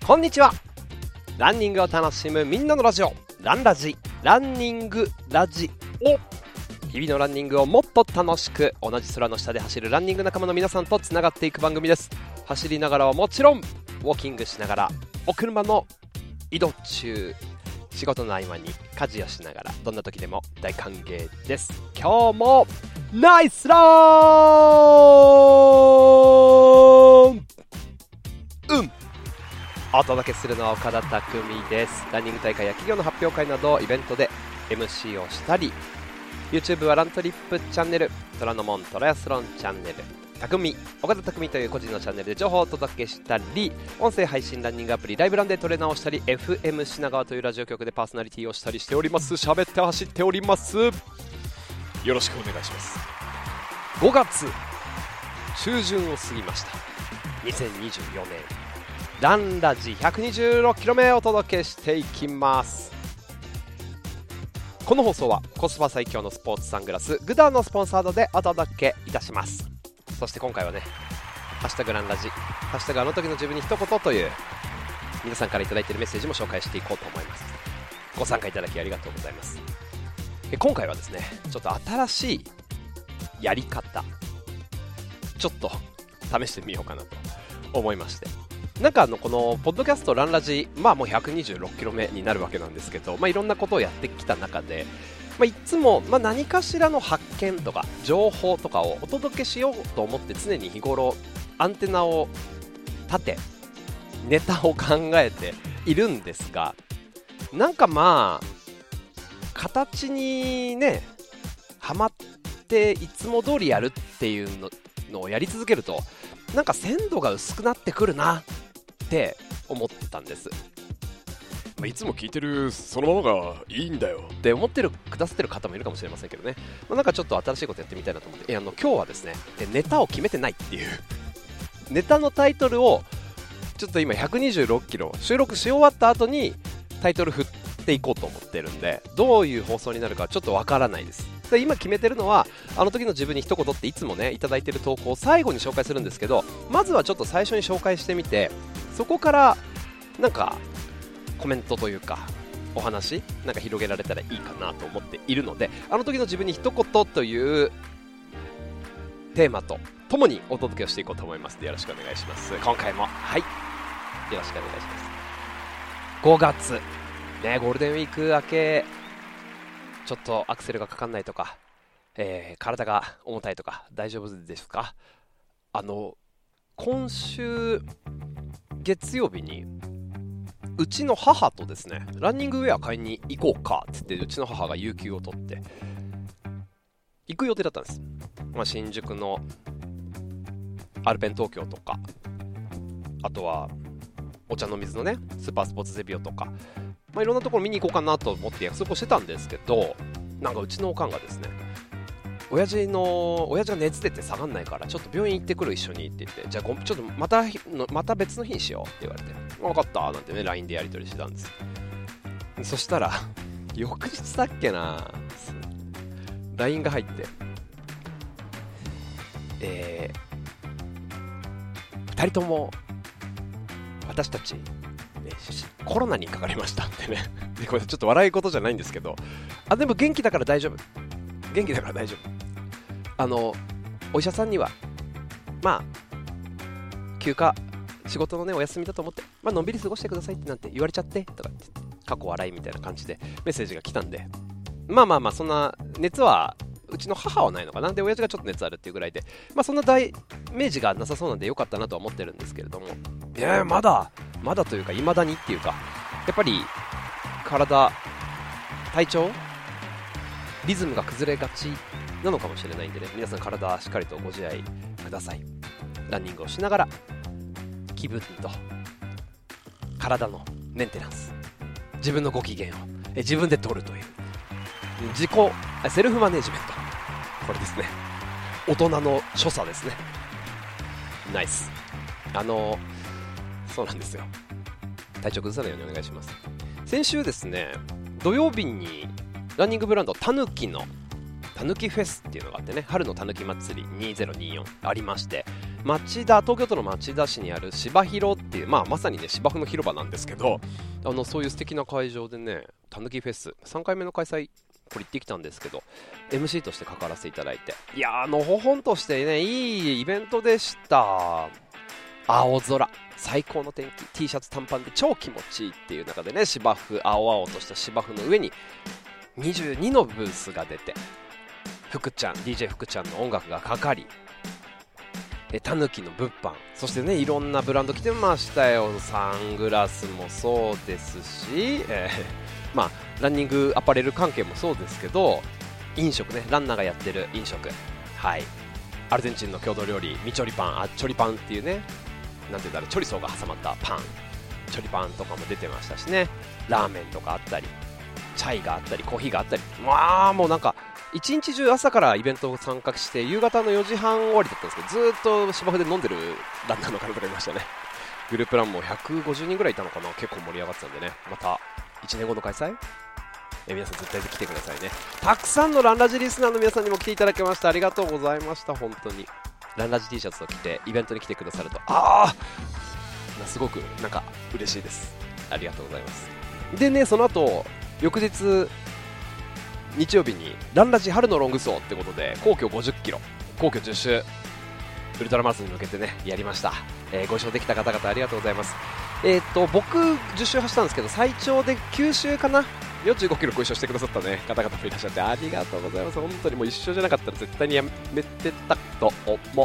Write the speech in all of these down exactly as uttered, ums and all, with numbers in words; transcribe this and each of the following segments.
こんにちは。ランニングを楽しむみんなのラジオ、ランラジ、ランニングラジオ。日々のランニングをもっと楽しく、同じ空の下で走るランニング仲間の皆さんとつながっていく番組です。走りながらはもちろん、ウォーキングしながら、お車の移動中、仕事の合間に家事をしながら、どんな時でも大歓迎です。今日もナイスランうんお届けするのは岡田匠です。ランニング大会や企業の発表会などイベントで エムシー をしたり、 YouTube はラントリップチャンネル、虎ノ門トライアスロンチャンネル、匠岡田匠という個人のチャンネルで情報をお届けしたり、音声配信ランニングアプリライブランでトレーナーをしたり、 エフエム 品川というラジオ局でパーソナリティをしたりしております。喋って走っております。よろしくお願いします。ごがつ中旬を過ぎました。にせんにじゅうよねんランラジ ひゃくにじゅうろっキロ目をお届けしていきます。この放送はコスパ最強のスポーツサングラスグダーのスポンサードでお届けいたします。そして今回はね、ハッシュタグランラジ、ハッシュタグあの時の自分に一言という皆さんからいただいているメッセージも紹介していこうと思います。ご参加いただきありがとうございます。え今回はですね、ちょっと新しいやり方ちょっと試してみようかなと思いまして、なんかあのこのポッドキャストランラジ、まあもうひゃくにじゅうろっキロ目になるわけなんですけど、まあいろんなことをやってきた中で、まあ、いつもまあ何かしらの発見とか情報とかをお届けしようと思って常に日頃アンテナを立てネタを考えているんですが、なんかまあ形にねはまっていつも通りやるっていうののをやり続けると、なんか鮮度が薄くなってくるなって思ったんです。 まあ、いつも聞いてるそのままがいいんだよって思ってるくださってる方もいるかもしれませんけどね、まあ、なんかちょっと新しいことやってみたいなと思って、えあの今日はですね、ネタを決めてないっていうネタのタイトルをちょっと今ひゃくにじゅうろっキロ収録し終わった後にタイトル振っていこうと思ってるんで、どういう放送になるかちょっとわからないです。で今決めてるのは、あの時の自分に一言っていつもねいただいてる投稿を最後に紹介するんですけど、まずはちょっと最初に紹介してみて、そこからなんかコメントというかお話なんか広げられたらいいかなと思っているので、あの時の自分に一言というテーマとともにお届けをしていこうと思いますので、よろしくお願いします。今回もはいよろしくお願いします。ごがつね、ゴールデンウィーク明け、ちょっとアクセルがかかんないとか、えー、体が重たいとか大丈夫ですか？あの今週月曜日にうちの母とですね、ランニングウェア買いに行こうかって言って、うちの母が有給を取って行く予定だったんです。まあ、新宿のアルペン東京とか、あとはお茶の水のねスーパースポーツゼビオとか、まあ、いろんなところ見に行こうかなと思って約束をしてたんですけど、なんかうちのおかんがですね、親父の親父が熱出て下がんないからちょっと病院行ってくる一緒にって言って、じゃあごちょっとまたまた別の日にしようって言われて、分かったなんてね ライン でやり取りしてたんです。そしたら翌日だっけな ライン が入って、えー、ふたりとも私たち、ね、コロナにかかりましたってねでこれちょっと笑い事じゃないんですけど、あでも元気だから大丈夫元気だから大丈夫、あのお医者さんにはまあ休暇仕事のねお休みだと思って、まあのんびり過ごしてくださいってなんて言われちゃってとかって過去笑いみたいな感じでメッセージが来たんで、まあまあまあそんな熱はうちの母はないのかな、で親父がちょっと熱あるっていうぐらいで、まあそんな大明示がなさそうなんでよかったなとは思ってるんですけれども、いやまだまだというか未だにっていうか、やっぱり体体調リズムが崩れがちなのかもしれないんでね、皆さん体しっかりとご自愛ください。ランニングをしながら気分と体のメンテナンス、自分のご機嫌をえ自分で取るという自己セルフマネジメント、これですね、大人の所作ですね。ナイス。あのそうなんですよ、体調崩さないようにお願いします。先週ですね、土曜日にランニングブランドたぬきのたぬきフェスっていうのがあってね、春のたぬき祭りにせんにじゅうよんありまして、 町田、東京都の町田市にある芝広っていう、まあ、まさにね芝生の広場なんですけど、あのそういう素敵な会場でね、たぬきフェスさんかいめの開催、これ行ってきたんですけど、 エムシー として関わらせていただいて、いやー、のほほんとしてね、いいイベントでした。青空、最高の天気、 T シャツ短パンで超気持ちいいっていう中でね、芝生、青々とした芝生の上ににじゅうにのブースが出て、福ちゃん ディージェー 福ちゃんの音楽がかかり、たぬきの物販、そしてね、いろんなブランド来てましたよ。サングラスもそうですし、えー、まあランニングアパレル関係もそうですけど、飲食ね、ランナーがやってる飲食、はい、アルゼンチンの郷土料理ミチョリパン、あチョリパンっていうね、なんていうんだろう、チョリソーが挟まったパン、チョリパンとかも出てましたしね、ラーメンとかあったり、チャイがあったり、コーヒーがあったり、まあもうなんか一日中朝からイベントを参加して、夕方のよじはん終わりだったんですけど、ずーっと芝生で飲んでるランナーの方とかいましたね。グループランもひゃくごじゅうにんぐらいいたのかな、結構盛り上がってたんでね、またいちねんごの開催、え皆さん絶対来てくださいね。たくさんのランラジリスナーの皆さんにも来ていただきました。ありがとうございました。本当にランラジ T シャツを着てイベントに来てくださると、ああすごくなんか嬉しいです。ありがとうございます。でね、その後翌日日曜日にランラジ春のロング走ってことで、皇居ごじゅっキロ、皇居じゅっ周ウルトラマラソンに向けてねやりました。えー、ご一緒できた方々ありがとうございます。えー、っと僕じゅっ周走ったんですけど、最長できゅう周かな、よんじゅうごキロご一緒してくださった、ね、方々もいらっしゃって、ありがとうございます。本当にもう一緒じゃなかったら絶対にやめてたと思う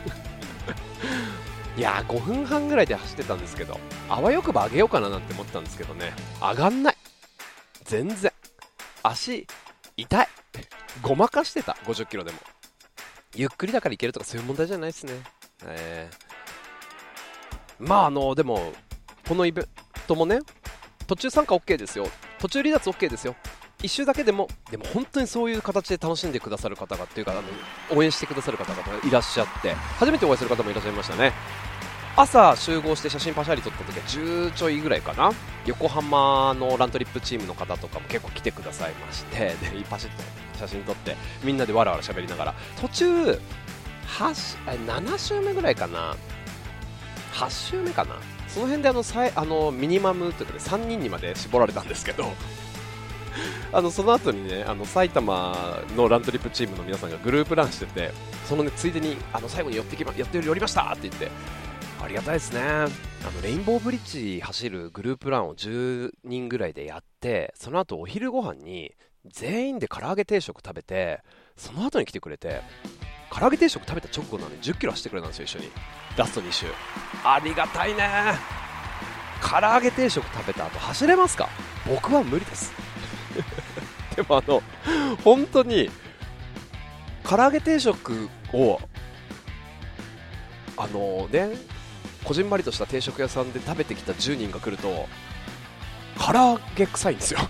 いやーごふんはんぐらいで走ってたんですけど、あわよくば上げようかななんて思ったんですけどね、上がんない、全然足痛い、ごまかしてた。ごじゅっキロでもゆっくりだからいけるとかそういう問題じゃないですね。えー、まああのでもこのイベントもね、途中参加 OK ですよ、途中離脱 OK ですよ、一周だけでも、でも本当にそういう形で楽しんでくださる方がっていうか、あの応援してくださる方々がいらっしゃって、初めてお会いする方もいらっしゃいましたね。朝集合して写真パシャリ撮った時はじゅうちょいぐらいかな、横浜のラントリップチームの方とかも結構来てくださいまして、でパシッと写真撮ってみんなでわらわら喋りながら、途中なな周目ぐらいかな、はち周目かな、その辺であのさいあのミニマムというか、ね、さんにんにまで絞られたんですけどあのその後にね、あの埼玉のラントリップチームの皆さんがグループランしてて、その、ね、ついでにあの最後に寄ってきま寄って寄りましたって言って、ありがたいですね。あのレインボーブリッジ走るグループランをじゅうにんぐらいでやって、その後お昼ご飯に全員で唐揚げ定食食べて、その後に来てくれて、唐揚げ定食食べた直後なのにじゅっキロ走ってくれたんですよ、一緒にラストに周。ありがたいね。唐揚げ定食食べた後走れますか？僕は無理ですでもあの本当に唐揚げ定食をあのね、こじんまりとした定食屋さんで食べてきたじゅうにんが来ると唐揚げ臭いんですよ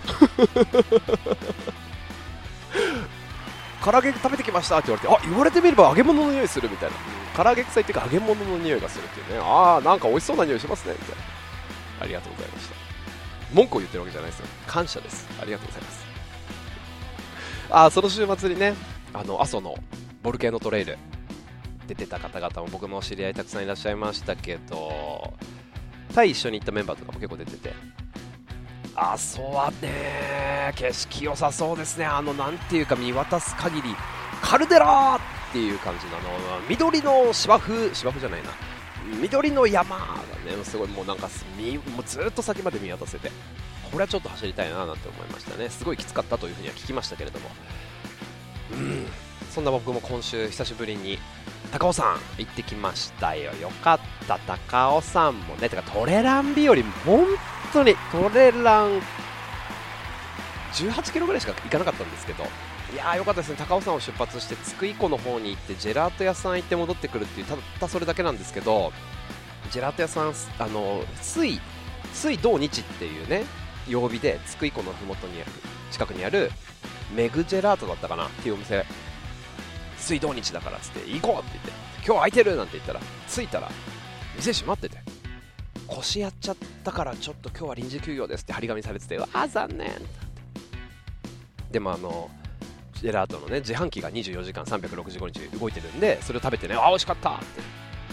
唐揚げ食べてきましたって言われて、あ、言われてみれば揚げ物の匂いするみたいな、唐揚げ臭いっていうか揚げ物の匂いがするっていうね、ああなんか美味しそうな匂いしますねみたいな、ありがとうございました。文句を言ってるわけじゃないですよ、感謝です。ありがとうございます。あ、その週末にね、あの阿蘇のボルケーノトレイル出てた方々も僕の知り合いたくさんいらっしゃいましたけど、タイ一緒に行ったメンバーとかも結構出てて、阿蘇はね景色良さそうですね。あのなんていうか見渡す限りカルデラーっていう感じの、あの緑の芝生芝生じゃないな緑の山がね、すごいもうなんかもうずっと先まで見渡せて、これはちょっと走りたいななんて思いましたね。すごいきつかったというふうには聞きましたけれども、うん、そんな僕も今週久しぶりに高尾山行ってきましたよ。よかった。高尾山もね、てかトレラン日和、本当にトレランじゅうはちキロぐらいしか行かなかったんですけど、いやーよかったですね。高尾山を出発して津久井湖の方に行ってジェラート屋さん行って戻ってくるっていう、たったそれだけなんですけど、ジェラート屋さん、あの水水土日っていうね曜日で津久井湖のふもとに近くにあるメグジェラートだったかなっていうお店、水土日だからっつって行こうって言って、今日空いてるなんて言ったら、着いたら店閉まってて、腰やっちゃったからちょっと今日は臨時休業ですって張り紙されてて、あー残念。でもあのジェラートのね自販機がにじゅうよじかんさんびゃくろくじゅうごにち動いてるんで、それを食べてね、あー美味しかったって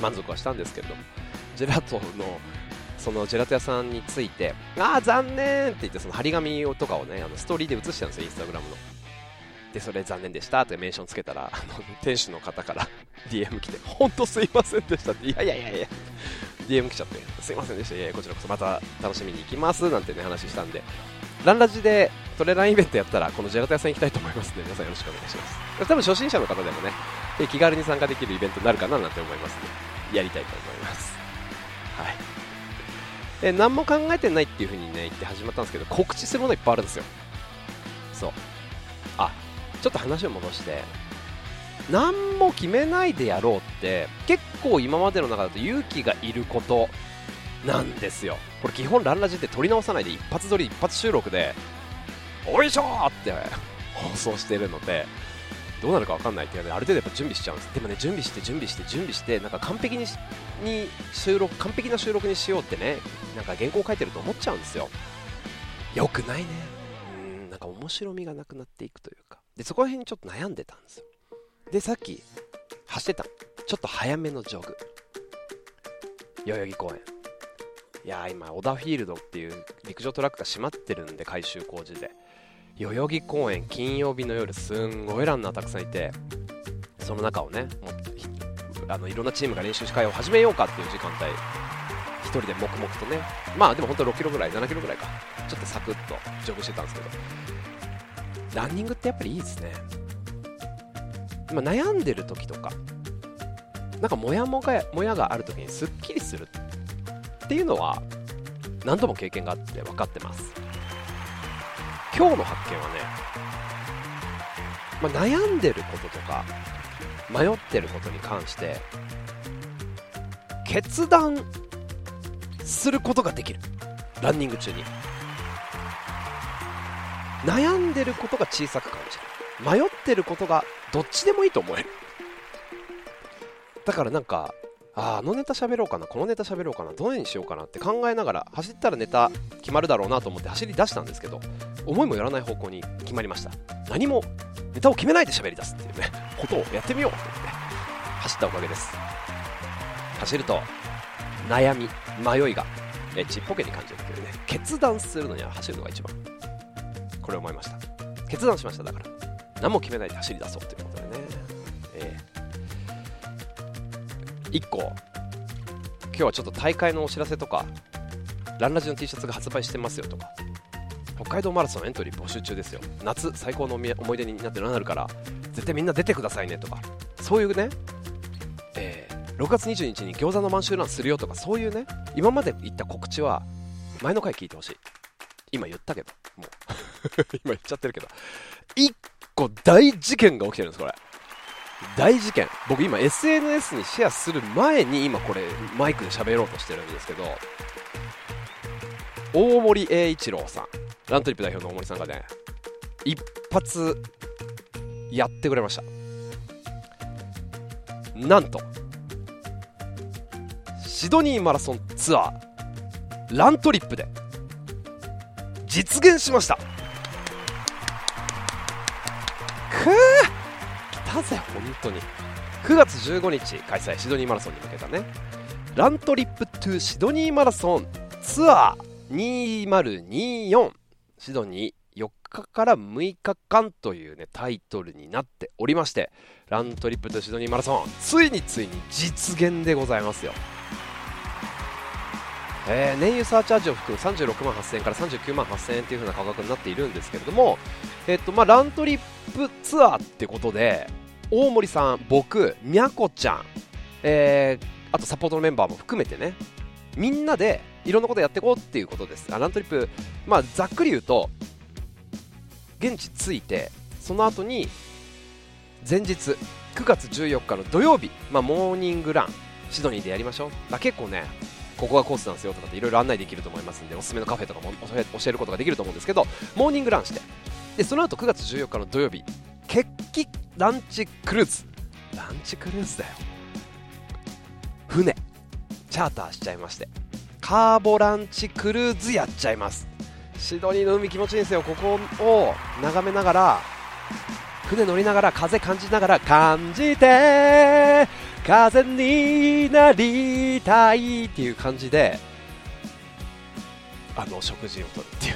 満足はしたんですけれども、ジェラートのそのジェラート屋さんについて、あー残念って言って、その張り紙とかをね、あのストーリーで映してたんですよ、インスタグラムの。でそれ残念でしたってメンションつけたら、あの店主の方から ディーエム 来て、本当すいませんでしたって、いやいやいやいや ディーエム 来ちゃって、すいませんでした、いやいやこちらこそまた楽しみに行きますなんてね話したんで、ランラジでトレランイベントやったらこのジェラート屋さん行きたいと思いますので、皆さんよろしくお願いします。多分初心者の方でもね、気軽に参加できるイベントになるかななんて思いますので、やりたいと思います。はい。え何も考えてないっていう風にね言って始まったんですけど、告知するものいっぱいあるんですよ。そう。あ、ちょっと話を戻して、何も決めないでやろうって結構今までの中だと勇気がいることなんですよ。これ基本ランラジって撮り直さないで一発撮り一発収録でおいしょーって放送してるので、どうなるか分かんないっていうのである程度やっぱ準備しちゃうんです。でもね、準備して準備して準備してなんか完璧にに収録完璧な収録にしようってね、なんか原稿書いてると思っちゃうんですよ。よくないね。うーん、なんか面白みがなくなっていくというか、でそこら辺にちょっと悩んでたんですよ。でさっき走ってたちょっと早めのジョグ、代々木公園。いやー今小田フィールドっていう陸上トラックが閉まってるんで、改修工事で代々木公園金曜日の夜すんごいランナーたくさんいて、その中をねもうあのいろんなチームが練習会を始めようかっていう時間帯、一人で黙々とね、まあでも本当ろっキロぐらいななキロぐらいか、ちょっとサクッとジョグしてたんですけど、ランニングってやっぱりいいですね。今悩んでる時とかなんかモヤモヤモヤがある時にすっきりするっていうのは何度も経験があって分かってます。今日の発見はね、まあ、悩んでることとか迷ってることに関して決断することができる。ランニング中に悩んでることが小さく感じる、迷ってることがどっちでもいいと思える。だからなんかあ, あのネタ喋ろうかな、このネタ喋ろうかな、どれにしようかなって考えながら走ったらネタ決まるだろうなと思って走り出したんですけど、思いもよらない方向に決まりました。何もネタを決めないで喋り出すっていうねことをやってみようと思って走ったおかげです。走ると悩み迷いがえちっぽけに感じるけどね、決断するのには走るのが一番、これを思いました。決断しました。だから何も決めないで走り出そうということでね、えー、いっこ今日はちょっと大会のお知らせとか、ランラジの T シャツが発売してますよとか、北海道マラソンエントリー募集中ですよ、夏最高の思い出になってなるから絶対みんな出てくださいねとか、そういうね、えー、ろくがつにじゅうににちに餃子の満州ランするよとか、そういうね今まで言った告知は前の回聞いてほしい。今言ったけどもう今言っちゃってるけど、いっこ大事件が起きてるんです。これ大事件、僕今 エスエヌエス にシェアする前に今これマイクで喋ろうとしてるんですけど、大森栄一郎さん、ラントリップ代表の大森さんがね一発やってくれました。なんとシドニーマラソンツアーラントリップで実現しました。くー来たぜ本当に。くがつじゅうごにち開催、シドニーマラソンに向けたねラントリップトゥシドニーマラソンツアーにせんにじゅうよん、シドニーよっかからむいかかんというねタイトルになっておりまして、ラントリップトゥシドニーマラソンついについに実現でございますよ。えー、燃油サーチャージを含むさんじゅうろくまんはっせんえんからさんじゅうきゅうまんはっせんえんという風な価格になっているんですけれども、えーとまあ、ラントリップツアーってことで大森さん、僕、みゃこちゃん、えー、あとサポートのメンバーも含めてね、みんなでいろんなことやっていこうっていうことです。あラントリップ、まあ、ざっくり言うと現地着いてその後に前日くがつじゅうよっかの土曜日、まあ、モーニングランシドニーでやりましょう。だ結構ねここがコースなんですよとかっていろいろ案内できると思いますんで、おすすめのカフェとかも教えることができると思うんですけど、モーニングランして、でその後くがつじゅうよっかの土曜日決起ランチクルーズ、ランチクルーズだよ、船チャーターしちゃいまして、カーボランチクルーズやっちゃいます。シドニーの海気持ちいいんですよ。ここを眺めながら船乗りながら風感じながら感じて風になりたいっていう感じであの食事をとるっていう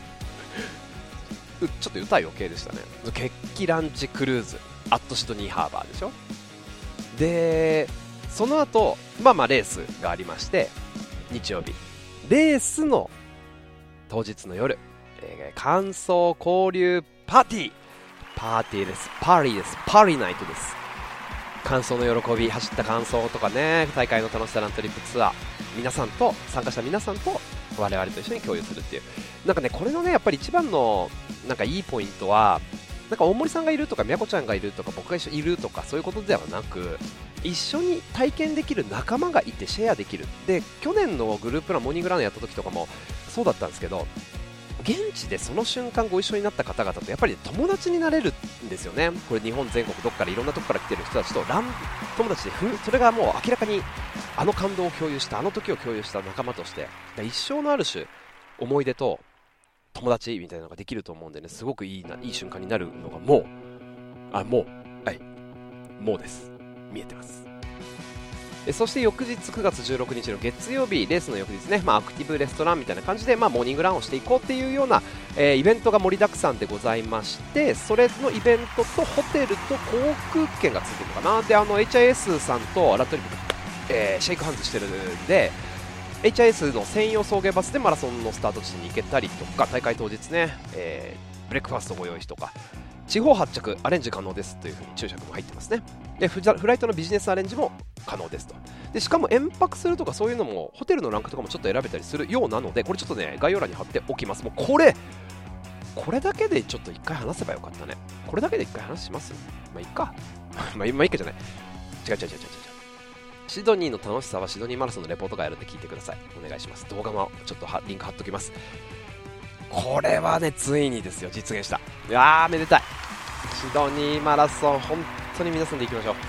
ちょっと歌余計でしたね。決起ランチクルーズアットシドニーハーバーでしょ。でその後まあまあレースがありまして、日曜日レースの当日の夜、えー、感想交流パーティーパーティーですパーリーですパーリーナイトです。感想の喜び、走った感想とかね、大会の楽しさ、ラントリップツアー、皆さんと参加した皆さんと我々と一緒に共有するっていう、なんかねこれのねやっぱり一番のなんかいいポイントは、なんか大森さんがいるとかみやこちゃんがいるとか僕が一緒にいるとかそういうことではなく、一緒に体験できる仲間がいてシェアできる。で去年のグループランモーニングランやった時とかもそうだったんですけど、現地でその瞬間ご一緒になった方々とやっぱり友達になれるんですよね。これ日本全国どっからいろんなとこから来てる人たちとラン友達でふそれがもう明らかにあの感動を共有したあの時を共有した仲間として一生のある種思い出と友達みたいなのができると思うんでね、すごくいいないい瞬間になるのがもうあもうはいもうです見えてます。えそして翌日くがつじゅうろくにちの月曜日レースの翌日ね、まあ、アクティブレストランみたいな感じで、まあ、モーニングランをしていこうっていうような、えー、イベントが盛りだくさんでございまして、それのイベントとホテルと航空券がついてるのかな。であの エイチアイエス さんとラットリップ、えー、シェイクハンズしてるんで エイチアイエス の専用送迎バスでマラソンのスタート地に行けたりとか、大会当日ね、えー、ブレックファーストご用意とか地方発着アレンジ可能ですというふうに注釈も入ってますね。でフライトのビジネスアレンジも可能ですと。でしかも延泊するとかそういうのもホテルのランクとかもちょっと選べたりするようなので、これちょっとね概要欄に貼っておきます。もうこれこれだけでちょっと一回話せばよかったね。これだけで一回話します。まあいいかまあいいかじゃない、違う違う違う違う違う、シドニーの楽しさはシドニーマラソンのレポートがやるんで聞いてください。お願いします。動画もちょっとリンク貼っときます。これはねついにですよ、実現した。いやーめでたい。シドニーマラソン本当に皆さんで行きましょう。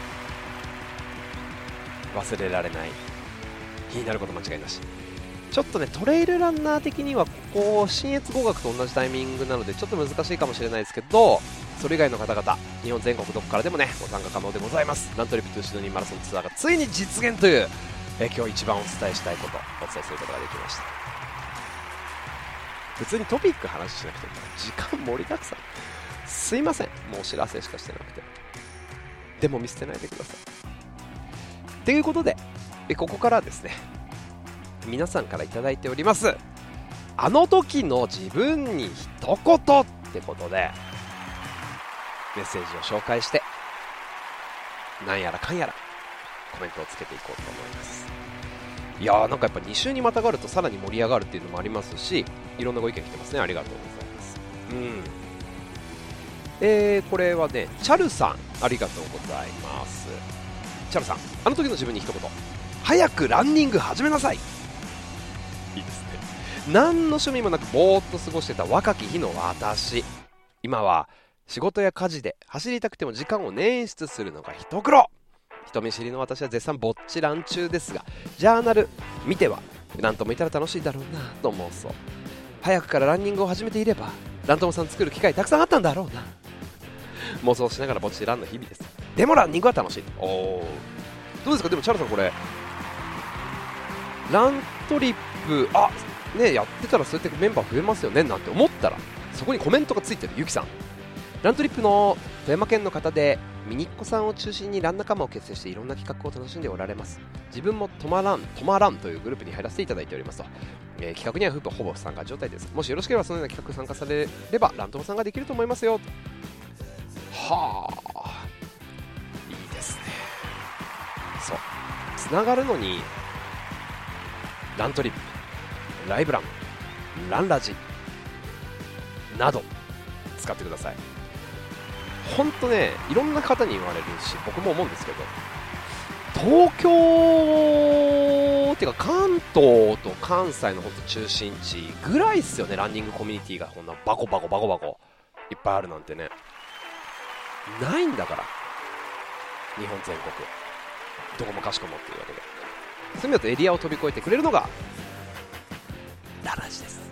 忘れられない日になること間違いなし。ちょっとねトレイルランナー的にはここ信越合格と同じタイミングなのでちょっと難しいかもしれないですけど、それ以外の方々日本全国どこからでもねご参加可能でございます。ラントリップトゥシドニーマラソンツアーがついに実現という、え今日一番お伝えしたいことお伝えすることができました。普通にトピック話しなくても時間盛りだくさん、すいませんもうお知らせしかしてなくて。でも見捨てないでくださいということで、えここからはですね皆さんからいただいておりますあの時の自分に一言ってことでメッセージを紹介して、なんやらかんやらコメントをつけていこうと思います。いやーなんかやっぱに週にまたがるとさらに盛り上がるっていうのもありますし、いろんなご意見来てますね。ありがとうございます。うんえー、これはねチャルさんありがとうございます。チャルさん、あの時の自分に一言、早くランニング始めなさい。いいですね。何の趣味もなくぼーっと過ごしてた若き日の私、今は仕事や家事で走りたくても時間を捻出するのが一苦労。人見知りの私は絶賛ぼっちラン中ですが、ジャーナル見てはラントもいたら楽しいだろうなと妄想。早くからランニングを始めていればラントモさん作る機会たくさんあったんだろうな。妄想しながらぼっちランの日々です。でもランニングは楽しい。おーどうですか。でもチャルさんこれラントリップあねやってたらそうやってメンバー増えますよねなんて思ったら、そこにコメントがついてるゆきさん。ラントリップの富山県の方でミニッコさんを中心にラン仲間を結成していろんな企画を楽しんでおられます。自分もトマラントマランというグループに入らせていただいておりますと、えー、企画にはフープほぼ参加状態です。もしよろしければそのような企画参加されればラントマさんができると思いますよ。はあいいですね。そうつながるのにラントリップ、ライブラン、ランラジなど使ってください。ほんとねいろんな方に言われるし僕も思うんですけど、東京っていうか関東と関西のほんと中心地ぐらいっすよね、ランニングコミュニティがこんなバコバコバコバコいっぱいあるなんてね。ないんだから日本全国どこもかしこもっていうわけで、そういう意味だとエリアを飛び越えてくれるのがララジです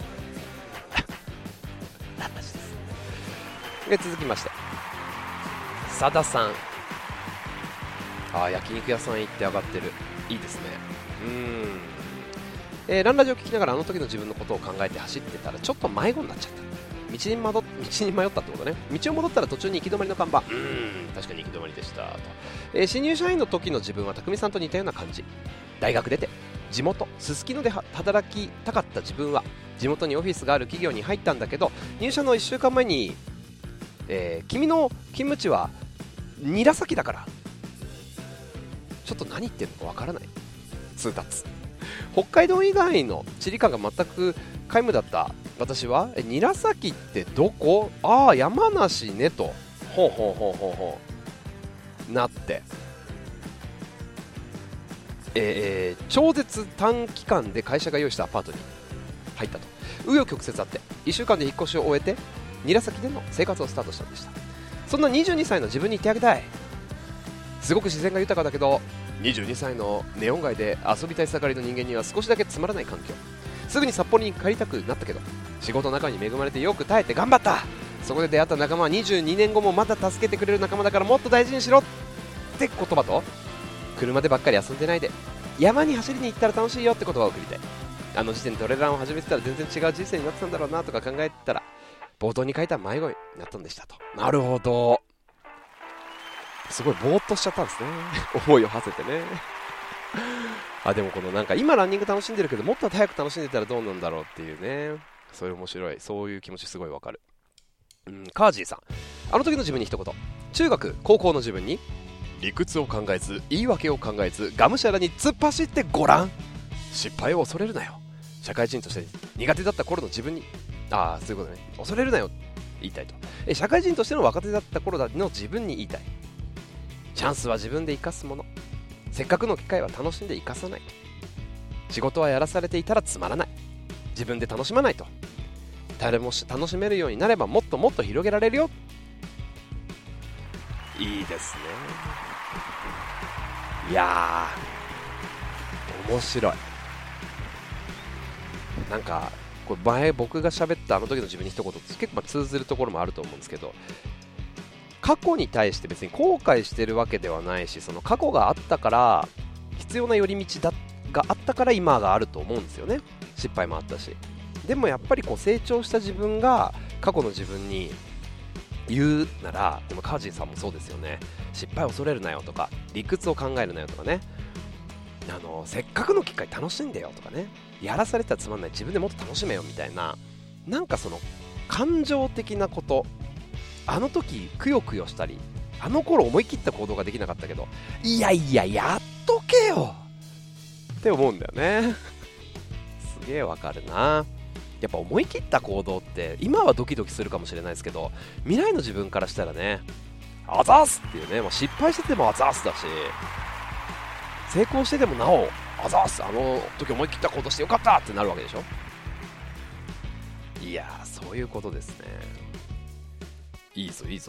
ララジです。で続きまして佐田さん、 ああ、焼肉屋さん行って上がってる。いいですね。うーん、えー、ランラジを聞きながらあの時の自分のことを考えて走ってたらちょっと迷子になっちゃった。道に, 道に迷ったってことね。道を戻ったら途中に行き止まりの看板。うーん、確かに行き止まりでしたと、えー、新入社員の時の自分は匠さんと似たような感じ。大学出て地元すすきので働きたかった自分は地元にオフィスがある企業に入ったんだけど、入社のいっしゅうかんまえに、えー、君の勤務地は韮崎だからちょっと何言ってるのかわからない通達。北海道以外の地理感が全く皆無だった私は、え韮崎ってどこ？ああ、山梨ねと、ほうほうほうほうほうなって、えー、超絶短期間で会社が用意したアパートに入ったと。紆余曲折あっていっしゅうかんで引っ越しを終えて韮崎での生活をスタートしたんでした。そんなにじゅうにさいの自分に言ってあげたい。すごく自然が豊かだけどにじゅうにさいのネオン街で遊びたい盛りの人間には少しだけつまらない環境。すぐに札幌に帰りたくなったけど仕事の中に恵まれてよく耐えて頑張った。そこで出会った仲間はにじゅうにねんごもまた助けてくれる仲間だからもっと大事にしろって言葉と、車でばっかり遊んでないで山に走りに行ったら楽しいよって言葉を送りたい。あの時点でトレランを始めてたら全然違う人生になってたんだろうなとか考えてたら冒頭に書いた迷子になったんでしたと。なるほど、すごいぼーっとしちゃったんですね思いを馳せてねあ、でもこのなんか今ランニング楽しんでるけどもっと早く楽しんでたらどうなんだろうっていうね、それ面白い。そういう気持ちすごいわかる。うん、カージーさん、あの時の自分に一言。中学高校の自分に理屈を考えず言い訳を考えずがむしゃらに突っ走ってごらん。失敗を恐れるなよ。社会人として苦手だった頃の自分に、ああそういうことね、恐れるなよ言いたいと。え社会人としての若手だった頃の自分に言いたい。チャンスは自分で生かすもの。せっかくの機会は楽しんで生かさない。仕事はやらされていたらつまらない。自分で楽しまないと。誰も楽しめるようになればもっともっと広げられるよ。いいですね。いやー面白い。なんかこれ前僕が喋ったあの時の自分に一言って結構通ずるところもあると思うんですけど、過去に対して別に後悔してるわけではないし、その過去があったから必要な寄り道だがあったから今があると思うんですよね。失敗もあったし、でもやっぱりこう成長した自分が過去の自分に言うなら、でもカージンさんもそうですよね。失敗を恐れるなよとか理屈を考えるなよとかね、あのせっかくの機会楽しんでよとかね、やらされたらつまんない、自分でもっと楽しめよみたいな、なんかその感情的なこと、あの時くよくよしたり、あの頃思い切った行動ができなかったけど、いやいややっとけよって思うんだよねすげえわかるな。やっぱ思い切った行動って今はドキドキするかもしれないですけど、未来の自分からしたらね、あざーすっていうね、もう失敗しててもあざーすだし、成功してでもなおあざーす、あの時思い切った行動してよかったってなるわけでしょ。いやーそういうことですね。いいぞいいぞ。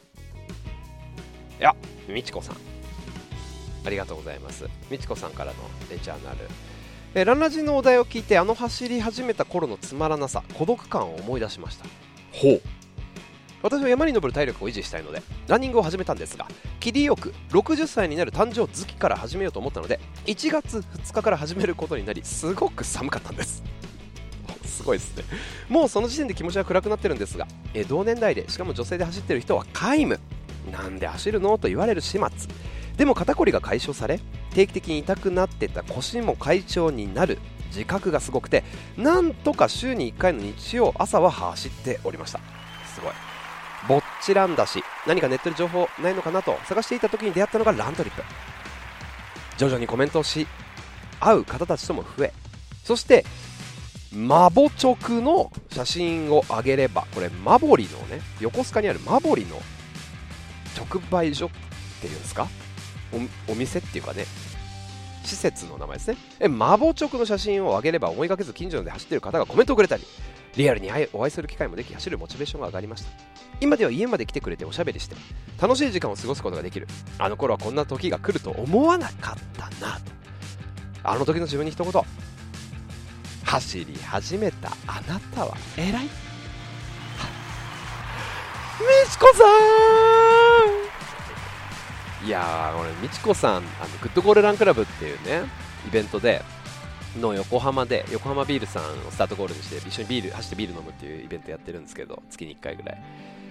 いやみちこさんありがとうございます。みちこさんからのレジャーナル、えランラジのお題を聞いて、あの走り始めた頃のつまらなさ、孤独感を思い出しました。ほう。私は山に登る体力を維持したいのでランニングを始めたんですが、切りよくろくじゅっさいになる誕生月から始めようと思ったのでいちがつふつかから始めることになり、すごく寒かったんですすごいですね。もうその時点で気持ちは暗くなってるんですが、え同年代でしかも女性で走ってる人は皆無。なんで走るのと言われる始末でも、肩こりが解消され定期的に痛くなってた腰も快調になる自覚がすごくて、なんとか週にいっかいの日曜朝は走っておりました。すごい。ぼっちランだし何かネットで情報ないのかなと探していた時に出会ったのがラントリップ。徐々にコメントをし会う方たちとも増え、そしてマボ直の写真を上げれば、これマボリのね、横須賀にあるマボリの直売所っていうんですか、 お, お店っていうかね、施設の名前ですね。えマボ直の写真を上げれば思いがけず近所で走っている方がコメントをくれたり、リアルにお会いする機会もでき、走るモチベーションが上がりました。今では家まで来てくれておしゃべりして楽しい時間を過ごすことができる。あの頃はこんな時が来ると思わなかったなと。あの時の自分に一言。走り始めたあなたは偉い。みちこさいやー俺みちこさんあのグッドゴールランクラブっていうねイベントでの横浜で横浜ビールさんをスタートゴールにして一緒にビール走ってビール飲むっていうイベントやってるんですけど、月にいっかいぐらい。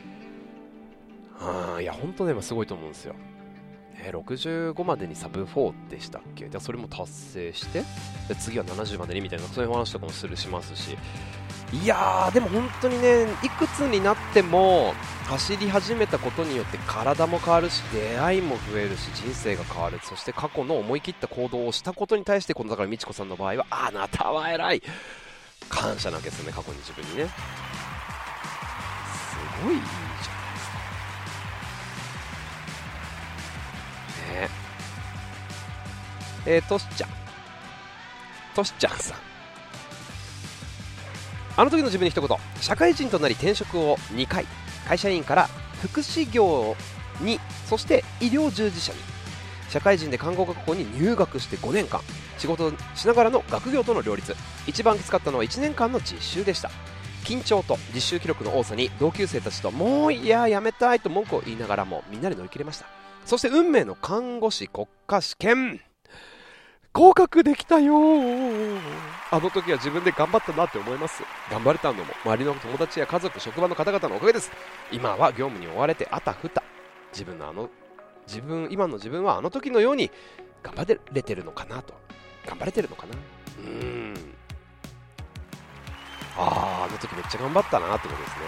あいや本当ねすごいと思うんですよ。えー、ろくじゅうごまでにサブフォーでしたっけ。でそれも達成してで次はななじゅうまでにみたいなそういう話とかもするしますし、いやーでも本当にねいくつになっても走り始めたことによって体も変わるし出会いも増えるし人生が変わる。そして過去の思い切った行動をしたことに対してこのだからみちこさんの場合はあなたは偉い感謝なわけですよね。過去に自分にねすごいいいじゃないですかね。えー、としちゃんとしちゃんさん、あの時の自分に一言。社会人となり転職をにかい、会社員から福祉業に、そして医療従事者に。社会人で看護学校に入学してごねんかん、仕事をしながらの学業との両立。一番きつかったのはいちねんかんの実習でした。緊張と実習記録の多さに同級生たちともういややめたいと文句を言いながらもみんなで乗り切れました。そして運命の看護師国家試験合格できたよー。あの時は自分で頑張ったなって思います。頑張れたのも周りの友達や家族職場の方々のおかげです。今は業務に追われてあたふた。自分のあの自分今の自分はあの時のように頑張れてるのかなと頑張れてるのかなうーんあーあの時めっちゃ頑張ったなってことです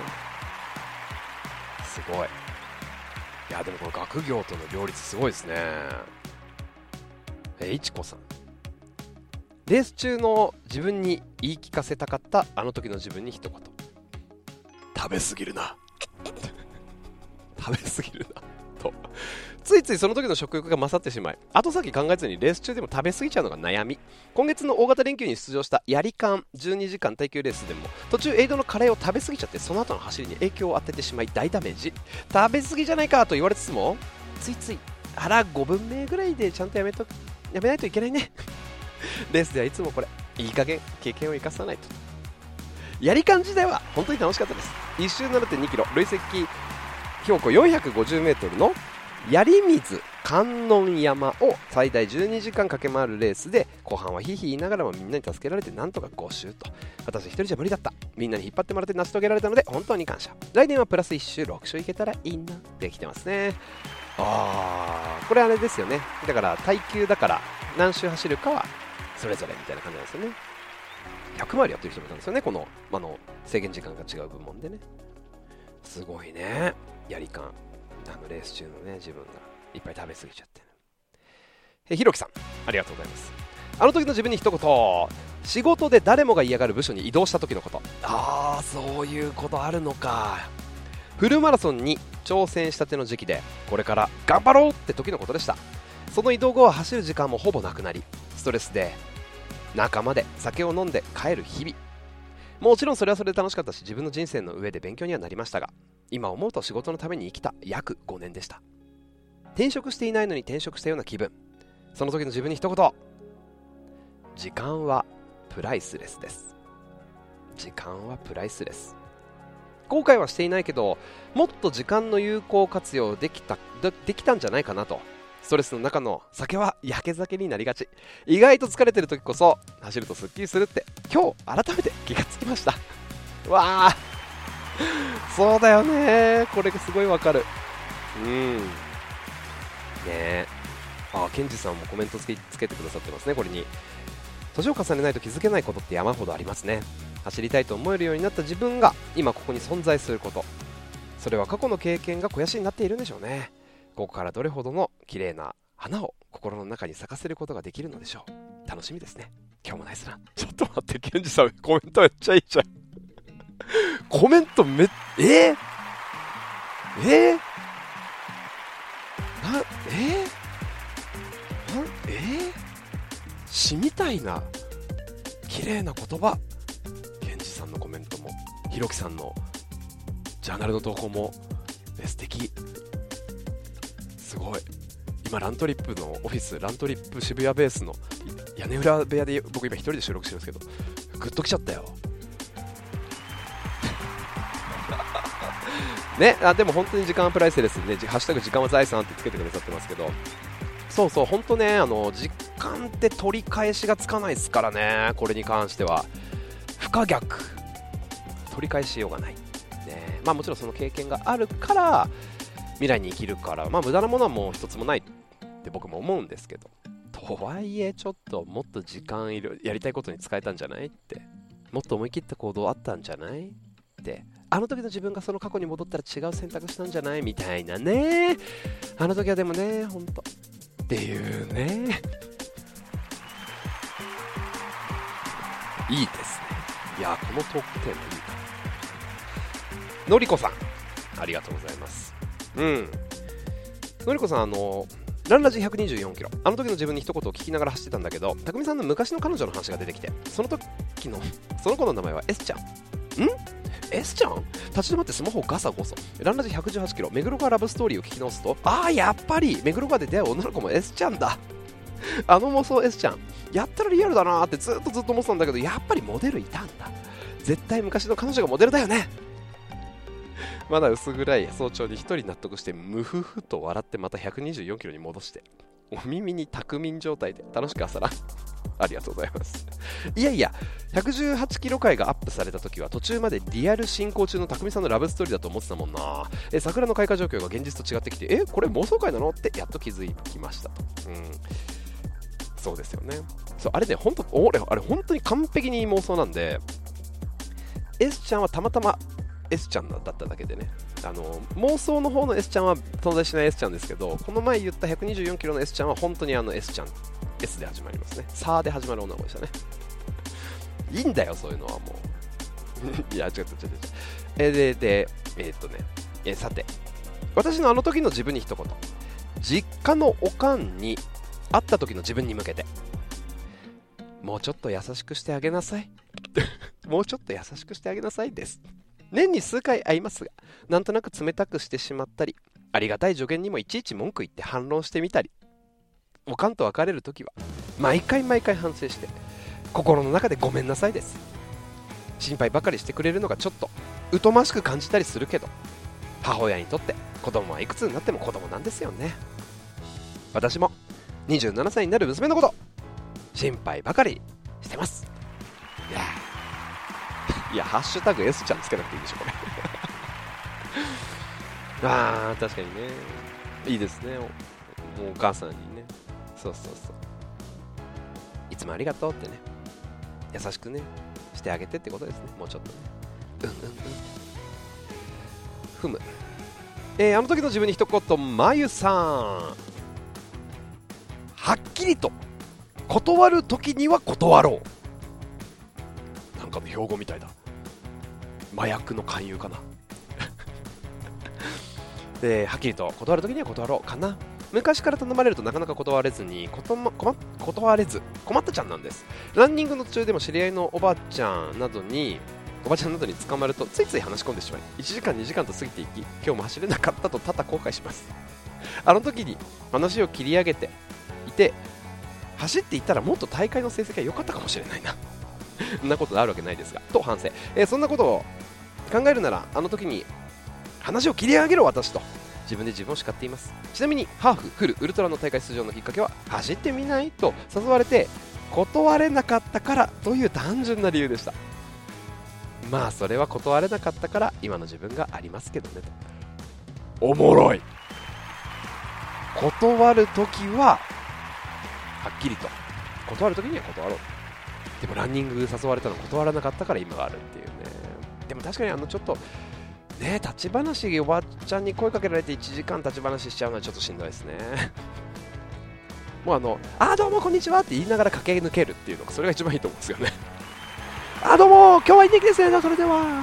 ね。すごい。いやでもこの学業との両立すごいですね。えいちこさん、レース中の自分に言い聞かせたかったあの時の自分に一言。食べ過ぎるな食べ過ぎるなとついついその時の食欲が勝ってしまい後先考えずにレース中でも食べ過ぎちゃうのが悩み。今月の大型連休に出場したやりかんじゅうにじかん耐久レースでも途中エイドのカレーを食べ過ぎちゃってその後の走りに影響を与えてしまい大ダメージ。食べ過ぎじゃないかと言われつつもついつい腹ごぶんめぐらいでちゃんとやめとやめないといけないねレースではいつもこれいい加減経験を生かさないと。やりかん時代は本当に楽しかったです。いっ周 ななてんにキロ累積標高よんひゃくごじゅうメートルの槍水観音山を最大じゅうにじかん駆け回るレースで後半はヒーヒー言いながらもみんなに助けられてなんとかご周と。私一人じゃ無理だった。みんなに引っ張ってもらって成し遂げられたので本当に感謝。来年はプラスいっ周ろく周いけたらいいなってきてますね。あーこれあれですよね。だから耐久だから何周走るかはそれぞれみたいな感じなんですよね。ひゃくマイルやってる人もいたんですよね。この、あの制限時間が違う部門でね。すごいね。やりかんあのレース中のね自分がいっぱい食べ過ぎちゃって、ね、えひろきさんありがとうございます。あの時の自分に一言。仕事で誰もが嫌がる部署に移動した時のこと。ああそういうことあるのか。フルマラソンに挑戦したての時期でこれから頑張ろうって時のことでした。その移動後は走る時間もほぼなくなりストレスで仲間で酒を飲んで帰る日々。もちろんそれはそれで楽しかったし自分の人生の上で勉強にはなりましたが今思うと仕事のために生きた約ごねんでした。転職していないのに転職したような気分。その時の自分に一言。時間はプライスレスです。時間はプライスレス。後悔はしていないけどもっと時間の有効活用できた、で、できたんじゃないかなと。ストレスの中の酒はやけ酒になりがち。意外と疲れてる時こそ走るとスッキリするって今日改めて気がつきました。わあそうだよね。これがすごいわかる。うんねえ。あケンジさんもコメントつけ、つけてくださってますね。これに年を重ねないと気づけないことって山ほどありますね。走りたいと思えるようになった自分が今ここに存在すること、それは過去の経験が肥やしになっているんでしょうね。ここからどれほどの綺麗な花を心の中に咲かせることができるのでしょう。楽しみですね。今日もナイスラン。ちょっと待ってケンジさんコメントめっちゃいいじゃんコメントめっえー、えー、なえー、なえー、詩みたいな綺麗な言葉。ケンジさんのコメントもひろきさんのジャーナルの投稿も素敵。すごい。今ラントリップのオフィスラントリップ渋谷ベースの屋根裏部屋で僕今一人で収録してるんですけどグッときちゃったよね、あでも本当に時間はプライスレスで、ね、ハッシュタグ時間は財産ってつけてくださってますけど、そうそう、本当ね、あの時間って取り返しがつかないですからね、これに関しては不可逆、取り返しようがない、ね、まあもちろんその経験があるから未来に生きるから、まあ無駄なものはもう一つもないって僕も思うんですけど、とはいえちょっともっと時間いろやりたいことに使えたんじゃないって、もっと思い切った行動あったんじゃないって、あの時の自分がその過去に戻ったら違う選択したんじゃないみたいなね、あの時はでもね、ほんとっていうね、いいですね。いやこのトークテーマいいか。のりこさんありがとうございます。うん、のりこさん、あのランラジひゃくにじゅうよんキロ、あの時の自分に一言を聞きながら走ってたんだけど、たくみさんの昔の彼女の話が出てきて、その時のその子の名前は S ちゃん。ん S ちゃん、立ち止まってスマホをガサゴソ。ランラジひゃくじゅうはちキロ、目黒川ラブストーリーを聞き直すと、ああやっぱり目黒川で出会う女の子も S ちゃんだ。あの妄想 S ちゃんやったらリアルだなーってずっとずっと思ってたんだけど、やっぱりモデルいたんだ。絶対昔の彼女がモデルだよね。まだ薄暗い早朝に一人納得してムフフと笑って、またひゃくにじゅうよんキロに戻して、お耳に拓民状態で楽しく朝ランありがとうございます。いやいや、ひゃくじゅうはちキロ回がアップされた時は途中までリアル進行中のたくみさんのラブストーリーだと思ってたもんな。え桜の開花状況が現実と違ってきて、えこれ妄想回なのってやっと気づきましたと。うん、そうですよね。そうあれね、本当俺あれ本当に完璧に妄想なんで、 S ちゃんはたまたま S ちゃんだっただけでね、あの妄想の方の S ちゃんは存在しない S ちゃんですけど、この前言ったひゃくにじゅうよんキロの S ちゃんは本当にあの S ちゃん、 S で始まりますね。サーで始まる女の子でしたね。いいんだよそういうのはもういや違う違う違う違う、えででえー、っとねえさて、私のあの時の自分に一言、実家のおかんに会った時の自分に向けて、もうちょっと優しくしてあげなさいもうちょっと優しくしてあげなさいです。年に数回会いますが、なんとなく冷たくしてしまったり、ありがたい助言にもいちいち文句言って反論してみたり、おかんと別れるときは毎回毎回反省して心の中でごめんなさいです。心配ばかりしてくれるのがちょっと疎ましく感じたりするけど、母親にとって子供はいくつになっても子供なんですよね。私もにじゅうななさいになる娘のこと心配ばかりしてます。いやいやハッシュタグ S ちゃんつけなくていいでしょこれあー確かにね、いいですね。もうお母さんにね、そうそうそう、いつもありがとうってね、優しくねしてあげてってことですね。もうちょっとね、うんうんうんふむ、えー、あの時の自分に一言、まゆさん、はっきりと断る時には断ろう。なんかの標語みたいだ。麻薬の勧誘かなではっきりと断る時には断ろうかな。昔から頼まれるとなかなか断れずにこと、ま、困断れず困ったちゃんなんです。ランニングの途中でも知り合いのおばあちゃんなどにおばちゃんなどに捕まるとついつい話し込んでしまい、いちじかんにじかんと過ぎていき、今日も走れなかったと多々後悔します。あの時に話を切り上げていて走っていったらもっと大会の成績が良かったかもしれないなそんなことあるわけないですがと反省、えー、そんなことを考えるならあの時に話を切り上げろ私と自分で自分を叱っています。ちなみにハーフ、フル、ウルトラの大会出場のきっかけは走ってみないと誘われて断れなかったからという単純な理由でした。まあそれは断れなかったから今の自分がありますけどねと。おもろい。断るときははっきりと断るときには断ろう。でもランニング誘われたの断らなかったから今があるっていうね。でも確かにあのちょっとね、立ち話おばちゃんに声かけられていちじかん立ち話しちゃうのはちょっとしんどいですねもうあのあどうもこんにちはって言いながら駆け抜けるっていうのがそれが一番いいと思うんですよねあどうも今日はいい天気ですね。それで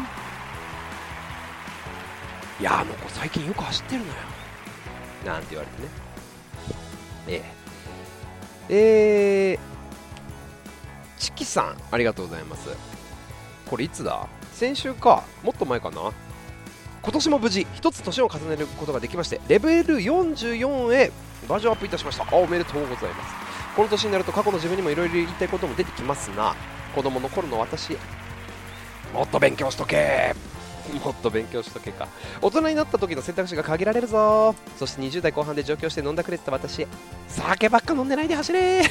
はいやあの子最近よく走ってるのよなんて言われてね。えええー、チキさんありがとうございます。これいつだ、先週かもっと前かな。今年も無事一つ年を重ねることができまして、レベルよんじゅうよんへバージョンアップいたしました。あおめでとうございます。この年になると過去の自分にもいろいろ言いたいことも出てきますが、子供の頃の私もっと勉強しとけもっと勉強しとけか。大人になった時の選択肢が限られるぞ。そしてにじゅう代後半で上京して飲んだくれてた私、酒ばっか飲んでないで走れ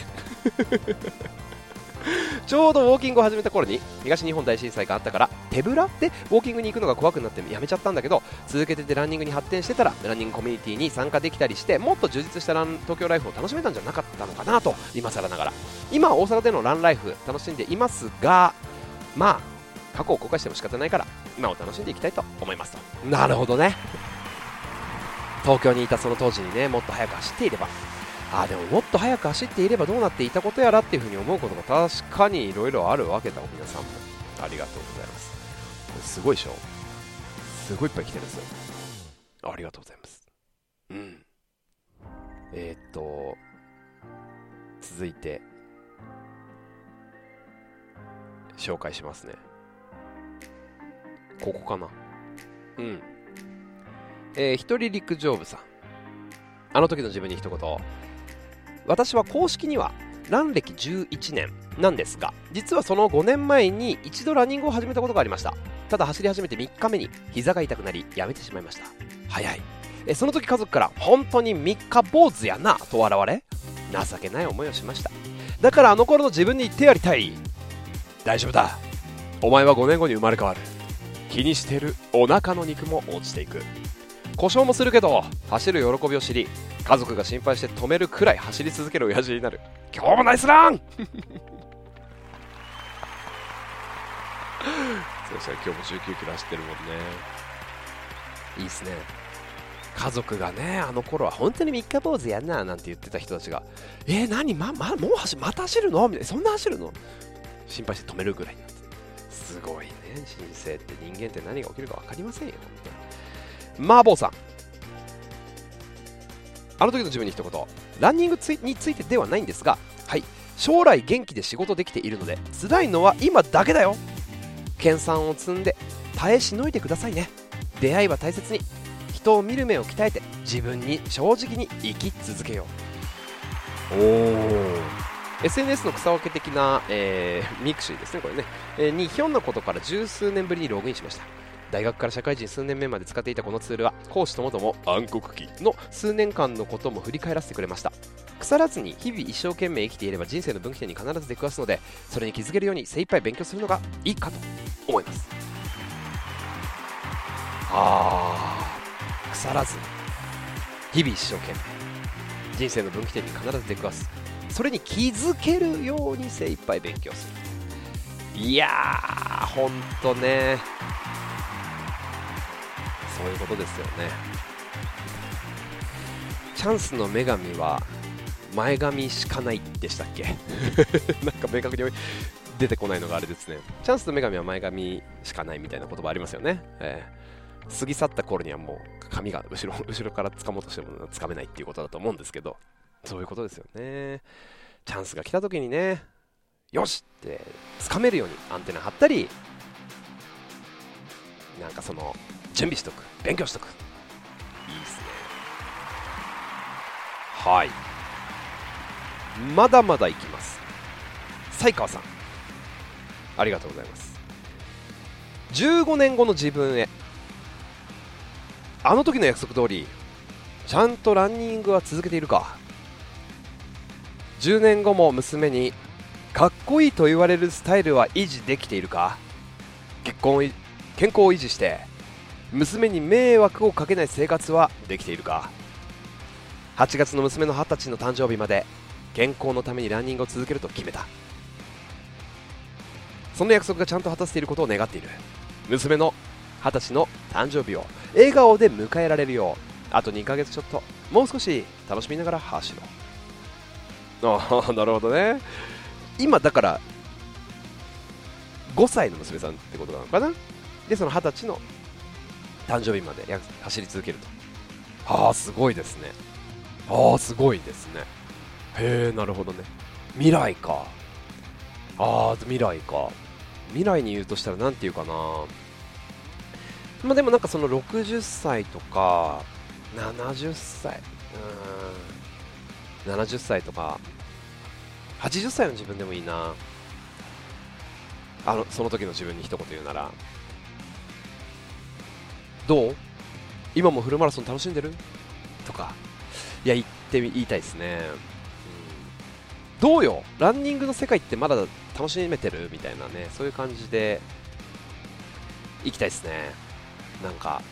ちょうどウォーキングを始めた頃に東日本大震災があったから、手ぶらでウォーキングに行くのが怖くなってやめちゃったんだけど、続けててランニングに発展してたらランニングコミュニティに参加できたりして、もっと充実したラン東京ライフを楽しめたんじゃなかったのかなと今更ながら。今は大阪でのランライフ楽しんでいますが、まあ過去を後悔しても仕方ないから今を楽しんでいきたいと思いますと。なるほどね。東京にいたその当時にね、もっと早く走っていれば、あでももっと早く走っていればどうなっていたことやらっていうふうに思うことが確かにいろいろあるわけだ。皆さんもありがとうございます。すごいでしょ。すごいいっぱい来てるんですよ。ありがとうございます。うん。えー、っと続いて紹介しますね。ここかな。うん。えー、一人陸上部さん。あの時の自分に一言。私は公式にはラン歴じゅういちねんなんですが、実はそのごねんまえに一度ランニングを始めたことがありました。ただ走り始めてみっかめに膝が痛くなりやめてしまいました。早い。えその時家族から本当にみっか坊主やなと笑われ、情けない思いをしました。だからあの頃の自分に言ってやりたい。大丈夫だ、お前はごねんごに生まれ変わる。気にしてるお腹の肉も落ちていく。故障もするけど走る喜びを知り、家族が心配して止めるくらい走り続ける親父になる。今日もナイスランそうしたら今日もじゅうきゅうキロ走ってるもんね。いいっすね。家族がね、あの頃は本当に三日坊主やんななんて言ってた人たちが、えー、何、ま、ま、もう走また走るのみたいな、そんな走るの心配して止めるぐらいになって、すごいね。人生って人間って何が起きるか分かりませんよ。マーボーさん、あの時の自分に一言。ランニングついについてではないんですが、はい、将来元気で仕事できているので辛いのは今だけだよ。研鑽を積んで耐えしのいでくださいね。出会いは大切に、人を見る目を鍛えて自分に正直に生き続けよう。おー、 エスエヌエス の草分け的な、えー、ミクシーですねこれね、えー、にひょんなことから十数年ぶりにログインしました。大学から社会人数年目まで使っていたこのツールは講師ともども暗黒期の数年間のことも振り返らせてくれました。腐らずに日々一生懸命生きていれば人生の分岐点に必ず出くわすので、それに気づけるように精一杯勉強するのがいいかと思います。あー、腐らず日々一生懸命人生の分岐点に必ず出くわす、それに気づけるように精一杯勉強する。いやーほんとね、そういうことですよね。チャンスの女神は前髪しかないでしたっけなんか明確に出てこないのがあれですね。チャンスの女神は前髪しかないみたいな言葉ありますよね、えー、過ぎ去った頃にはもう髪が後ろ後ろから掴もうとしても掴めないっていうことだと思うんですけど、そういうことですよね。チャンスが来た時にね、よしって掴めるようにアンテナ張ったり、なんかその準備しとく、勉強しとく、いいですね。はい、まだまだいきます。西川さん、ありがとうございます。じゅうごねんごの自分へ、あの時の約束通りちゃんとランニングは続けているか。じゅうねんごも娘にかっこいいと言われるスタイルは維持できているか。結婚を健康を維持して娘に迷惑をかけない生活はできているか。はちがつの娘のはたちの誕生日まで健康のためにランニングを続けると決めた。その約束がちゃんと果たせていることを願っている。娘のはたちの誕生日を笑顔で迎えられるよう、あとにかげつちょっともう少し楽しみながら走ろう。ああ、なるほどね。今だからごさいの娘さんってことなのかな。でそのはたちの誕生日まで走り続けると。ああ、すごいですね。ああ、すごいですね。へえ、なるほどね。未来か。ああ、未来か。未来に言うとしたらなんていうかな。まあでもなんかそのろくじゅっさいとかななじゅっさい、うーん、ななじゅっさいとかはちじゅっさいの自分でもいいな。あのその時の自分に一言言うなら、 どう今もフルマラソン楽しんでるとか、いや言ってみ言いたいですね、うん、どうよランニングの世界ってまだ楽しめてるみたいなね、そういう感じで行きたいですね。なんか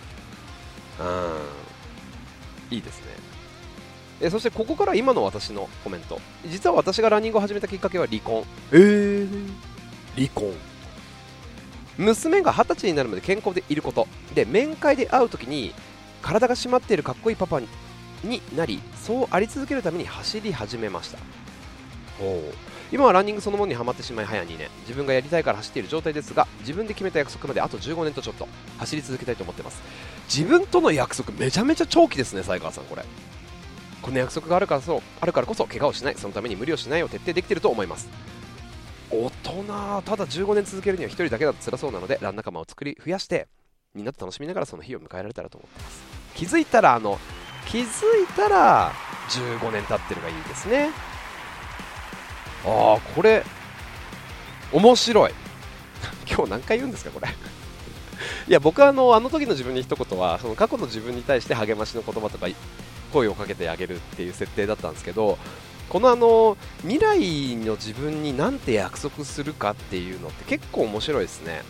うんいいですね。えそしてここから今の私のコメント、実は私がランニングを始めたきっかけは離婚。えー、離婚。娘がはたちになるまで健康でいることで、面会で会うときに体が締まっているかっこいいパパにになり、そうあり続けるために走り始めました。お今はランニングそのものにはまってしまい早にねん、自分がやりたいから走っている状態ですが、自分で決めた約束まであとじゅうごねんとちょっと走り続けたいと思ってます。自分との約束めちゃめちゃ長期ですね、才川さん。これこの約束があるからそうあるからこそ怪我をしない、そのために無理をしないを徹底できていると思います。大人。ただじゅうごねん続けるにはひとりだけだと辛そうなので、ラン仲間を作り増やしてみんなと楽しみながらその日を迎えられたらと思ってます。気づいたらあの気づいたらじゅうごねん経ってるがいいですね。ああこれ面白い今日何回言うんですかこれいや僕はあのあの時の自分に一言はその過去の自分に対して励ましの言葉とか声をかけてあげるっていう設定だったんですけど、このあの未来の自分に何て約束するかっていうのって結構面白いですね。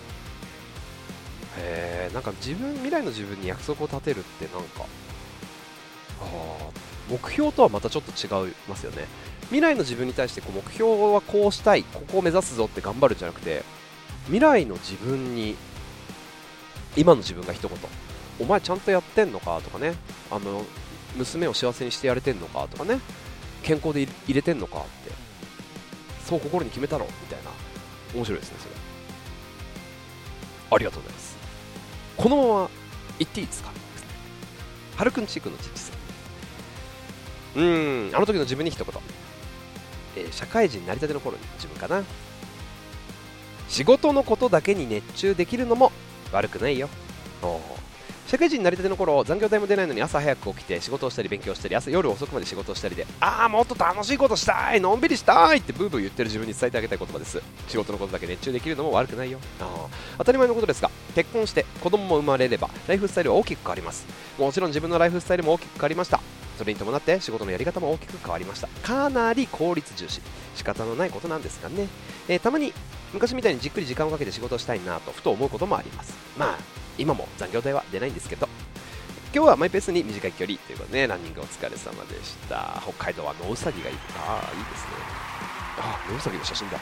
へえ、なんか自分未来の自分に約束を立てるってなんかあ目標とはまたちょっと違いますよね。未来の自分に対してこう目標はこうしたい、ここを目指すぞって頑張るんじゃなくて、未来の自分に今の自分が一言お前ちゃんとやってんのかとかね、あの娘を幸せにしてやれてんのかとかね、健康で入れてんのかって、そう心に決めたろみたいな。面白いですねそれ。ありがとうございます。このまま言っていいですか。はるくんちくの父さん、うーんあの時の自分に一言、えー、社会人になりたての頃に自分かな。仕事のことだけに熱中できるのも悪くないよ。お社会人になりたての頃、残業代も出ないのに朝早く起きて仕事をしたり勉強したり、朝夜遅くまで仕事をしたりで、ああもっと楽しいことしたい、のんびりしたいってブーブー言ってる自分に伝えてあげたい言葉です。仕事のことだけ熱中できるのも悪くないよ。あ当たり前のことですが、結婚して子供も生まれればライフスタイルは大きく変わります。もちろん自分のライフスタイルも大きく変わりました。それに伴って仕事のやり方も大きく変わりました。かなり効率重視、仕方のないことなんですがね、えー、たまに昔みたいにじっくり時間をかけて仕事をしたいなとふと思うこともあります。まあ今も残業代は出ないんですけど、今日はマイペースに短い距離ということで、ね、ランニングお疲れ様でした。北海道は野ウサギがいる。ああいいですね。ああ野ウサギの写真だ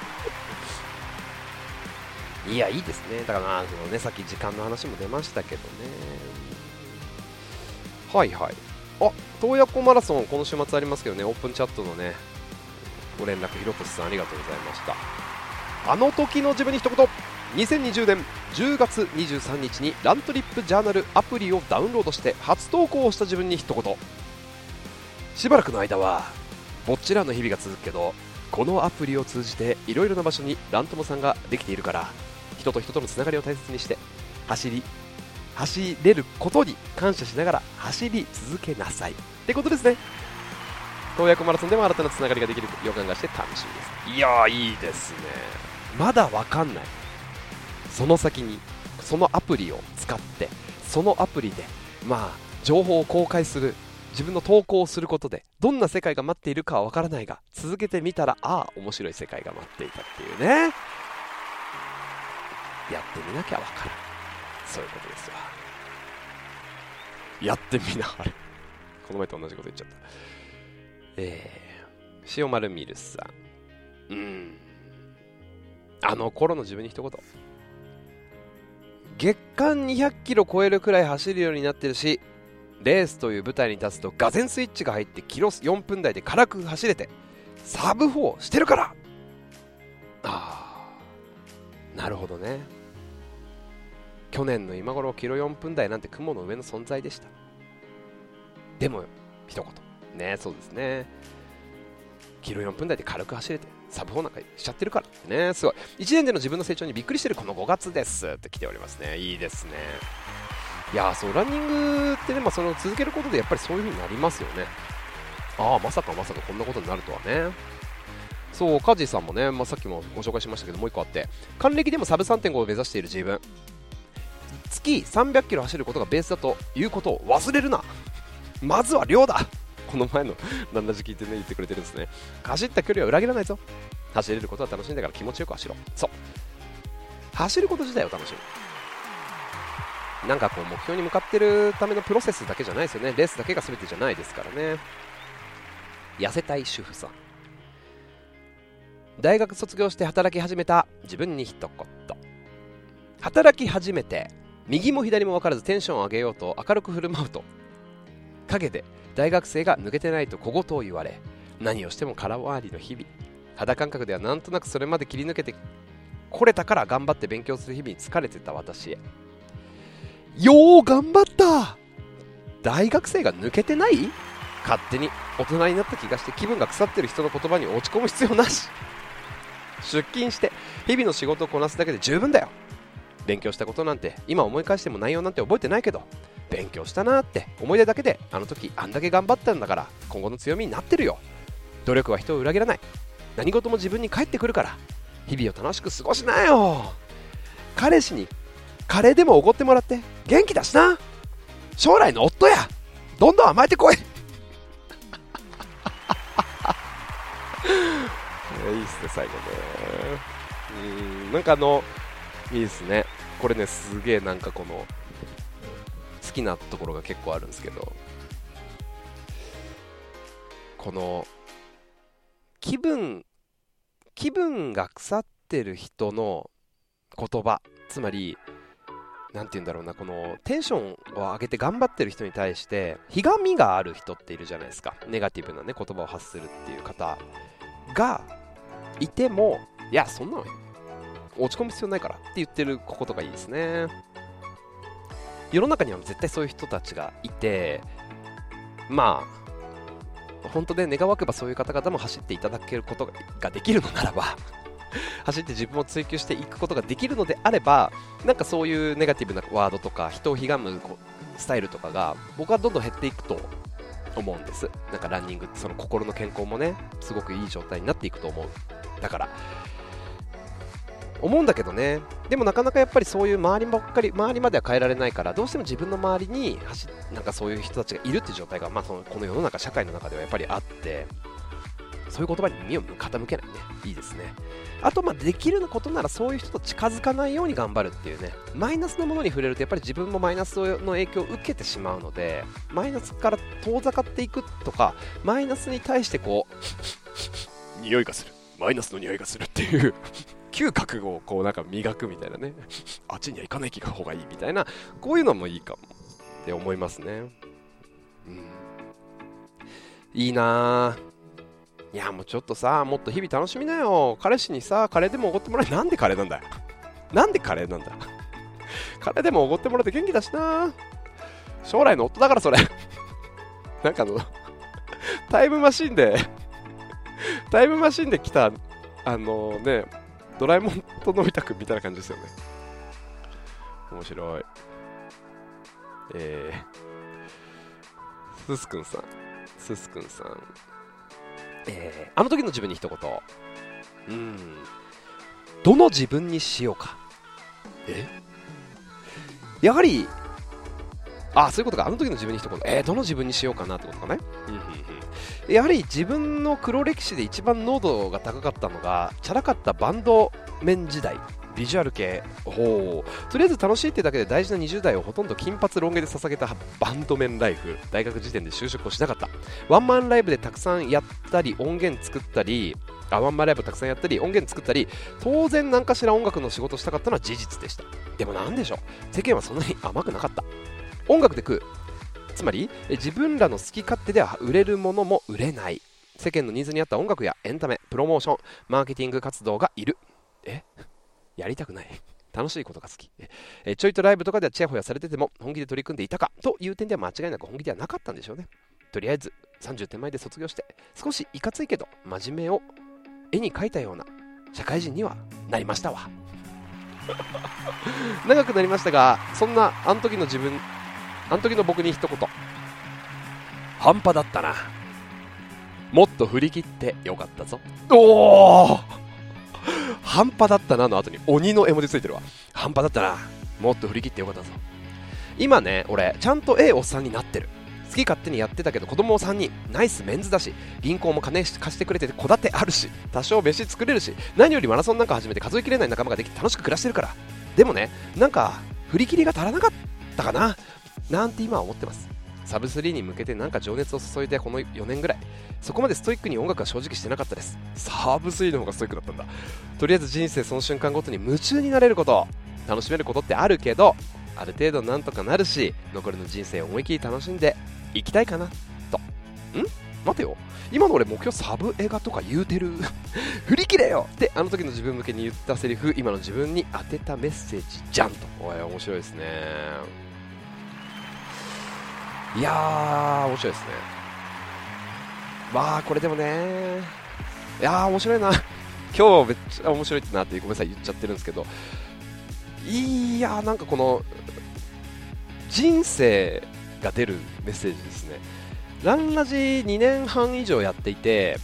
いやいいですね。だからまあそのね、さっき時間の話も出ましたけどね。はいはい。あ洞爺湖マラソンこの週末ありますけどね、オープンチャットのねご連絡ひろとしさんありがとうございました。あの時の自分に一言、にせんにじゅうねんじゅうがつにじゅうさんにちにラントリップジャーナルアプリをダウンロードして初投稿をした自分に一言、しばらくの間はぼっちらの日々が続くけど、このアプリを通じていろいろな場所にラントモさんができているから、人と人とのつながりを大切にして走り走れることに感謝しながら走り続けなさいってことですね。洞爺湖マラソンでも新たなつながりができる予感がして楽しみです。いやーいいですね。まだわかんない、その先にそのアプリを使ってそのアプリでまあ情報を公開する、自分の投稿をすることでどんな世界が待っているかはわからないが、続けてみたらああ面白い世界が待っていたっていうね。やってみなきゃわかる、そういうことですわ。やってみなあれこの前と同じこと言っちゃった。えー、塩丸ミルさん、うーんあの頃の自分に一言、月間にひゃっキロ超えるくらい走るようになってるし、レースという舞台に立つとガゼンスイッチが入ってキロよんぷん台で軽く走れてサブフォーしてるから。ああなるほどね。去年の今頃キロよんぷん台なんて雲の上の存在でした。でも一言ね、そうですね、キロよんぷん台で軽く走れてサブフォーなんかしちゃってるからってね。すごいいちねんでの自分の成長にびっくりしてるこのごがつですって来ておりますね。いいですね。いやーそうランニングってね、まあ、その続けることでやっぱりそういう風になりますよね。ああまさかまさかこんなことになるとはね。そうカジさんもね、まあ、さっきもご紹介しましたけどもう一個あって、還暦でもサブ さんてんご を目指している自分、 月さんびゃっキロ走ることがベースだということを忘れるな。まずは量だ。この前の旦那じ聞いてね言ってくれてるんですね。走った距離は裏切らないぞ。走れることは楽しいんだから気持ちよく走ろう。そう、走ること自体を楽しむ。なんかこう目標に向かってるためのプロセスだけじゃないですよね。レースだけが全てじゃないですからね。痩せたい主婦さん。大学卒業して働き始めた自分に一言。働き始めて右も左も分からずテンションを上げようと明るく振る舞うと、陰で大学生が抜けてないと小言を言われ、何をしても空回りの日々。肌感覚ではなんとなくそれまで切り抜けてこれたから頑張って勉強する日々に疲れてた私へ、よう頑張った。大学生が抜けてない？勝手に大人になった気がして気分が腐ってる人の言葉に落ち込む必要なし。出勤して日々の仕事をこなすだけで十分だよ。勉強したことなんて今思い返しても内容なんて覚えてないけど、勉強したなって思い出だけであの時あんだけ頑張ったんだから今後の強みになってるよ。努力は人を裏切らない。何事も自分に返ってくるから日々を楽しく過ごしなよ。彼氏にカレーでもおごってもらって元気だしな。将来の夫や。どんどん甘えてこい。いいっすね最後ね。うーん、なんかあのいいですねこれね。すげえなんかこの好きなところが結構あるんですけど、この気分気分が腐ってる人の言葉、つまりなんて言うんだろうな、このテンションを上げて頑張ってる人に対してひがみがある人っているじゃないですか。ネガティブなね言葉を発するっていう方がいても、いやそんなの落ち込む必要ないからって言ってることがいいですね。世の中には絶対そういう人たちがいて、まあ本当で願わくばそういう方々も走っていただけることができるのならば走って自分を追求していくことができるのであれば、なんかそういうネガティブなワードとか人をひがむスタイルとかが僕はどんどん減っていくと思うんです。なんかランニング、その心の健康もねすごくいい状態になっていくと思う。だから思うんだけどね。でもなかなかやっぱりそういう周りばっかり周りまでは変えられないから、どうしても自分の周りに走なんかそういう人たちがいるっていう状態が、まあ、そのこの世の中社会の中ではやっぱりあって、そういう言葉に耳を傾けないね。いいですね。あとまあできることならそういう人と近づかないように頑張るっていうね。マイナスのものに触れるとやっぱり自分もマイナスの影響を受けてしまうので、マイナスから遠ざかっていくとか、マイナスに対してこう匂いがする、マイナスの匂いがするっていう嗅覚をこうなんか磨くみたいなねあっちには行かない方がいいみたいな、こういうのもいいかもって思いますね。うん、いいなぁ。いやもうちょっとさ、もっと日々楽しみなよ。彼氏にさカレーでもおごってもらえ。なんでカレーなんだよ。なんでカレーなんだカレーでもおごってもらって元気だしな。将来の夫だからそれなんかあのタイムマシンでタイムマシンで来たあのねドラえもんとのび太くんみたいな感じですよね。面白い。えー、すすくんさんすすくんさん、えー、あの時の自分に一言。うーん、どの自分にしようか。えやはりあそういうことか。あの時の自分に一言、えー、どの自分にしようかなってことかね。うんうんうん、やはり自分の黒歴史で一番濃度が高かったのがチャラかったバンドメン時代。ビジュアル系、ほう、とりあえず楽しいってだけで大事なにじゅう代をほとんど金髪ロン毛で捧げたバンドメンライフ。大学時点で就職をしなかった。ワンマンライブでたくさんやったり音源作ったりあワンマンライブたくさんやったり音源作ったり、当然何かしら音楽の仕事したかったのは事実でした。でもなんでしょう、世間はそんなに甘くなかった。音楽で食う、つまり自分らの好き勝手では売れるものも売れない。世間のニーズに合った音楽やエンタメ、プロモーション、マーケティング活動がいる。えやりたくない。楽しいことが好き。えちょいとライブとかではチヤホヤされてても本気で取り組んでいたかという点では間違いなく本気ではなかったんでしょうね。とりあえずさんじゅう手前で卒業して少しいかついけど真面目を絵に描いたような社会人にはなりましたわ長くなりましたが、そんなあの時の自分あの時の僕に一言、半端だったな、もっと振り切ってよかったぞ。おー半端だったなの後に鬼の絵文字ついてるわ。半端だったな、 もっと振り切ってよかったぞ。今ね俺ちゃんとええおっさんになってる。好き勝手にやってたけど子供もさんにん、ナイスメンズだし、銀行も金貸してくれてて戸建てあるし、多少飯作れるし、何よりマラソンなんか始めて数えきれない仲間ができて楽しく暮らしてるから。でもね、なんか振り切りが足らなかったかななんて今は思ってます。サブスリーに向けてなんか情熱を注いでこのよねんぐらい、そこまでストイックに音楽は正直してなかったです。サブスリーの方がストイックだったんだ。とりあえず人生その瞬間ごとに夢中になれること、楽しめることってあるけど、ある程度なんとかなるし、残りの人生を思い切り楽しんでいきたいかなと。ん待てよ、今の俺目標サブ映画とか言うてる振り切れよってあの時の自分向けに言ったセリフ、今の自分に当てたメッセージじゃんと。おい面白いですね。いやー面白いですね。まあこれでもね、いやー面白いな今日めっちゃ面白いってなってごめんなさい言っちゃってるんですけど、いやーなんかこの人生が出るメッセージですね。ランラジにねんはん以上やっていて、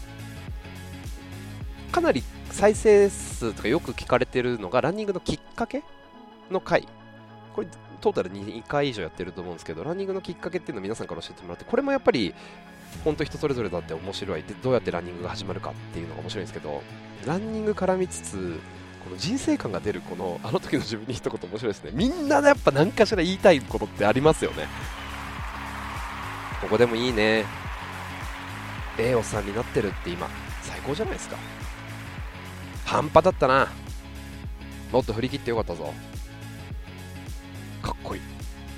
かなり再生数とかよく聞かれてるのがランニングのきっかけの回、これトータルにかい以上やってると思うんですけど、ランニングのきっかけっていうのを皆さんから教えてもらって、これもやっぱり本当人それぞれだって面白いで、どうやってランニングが始まるかっていうのが面白いんですけど、ランニング絡みつつこの人生観が出るこのあの時の自分に一言面白いですね。みんなやっぱ何かしら言いたいことってありますよね。ここでもいいね、ええおっさんになってるって今最高じゃないですか。半端だったな、もっと振り切ってよかったぞ。かっこいい。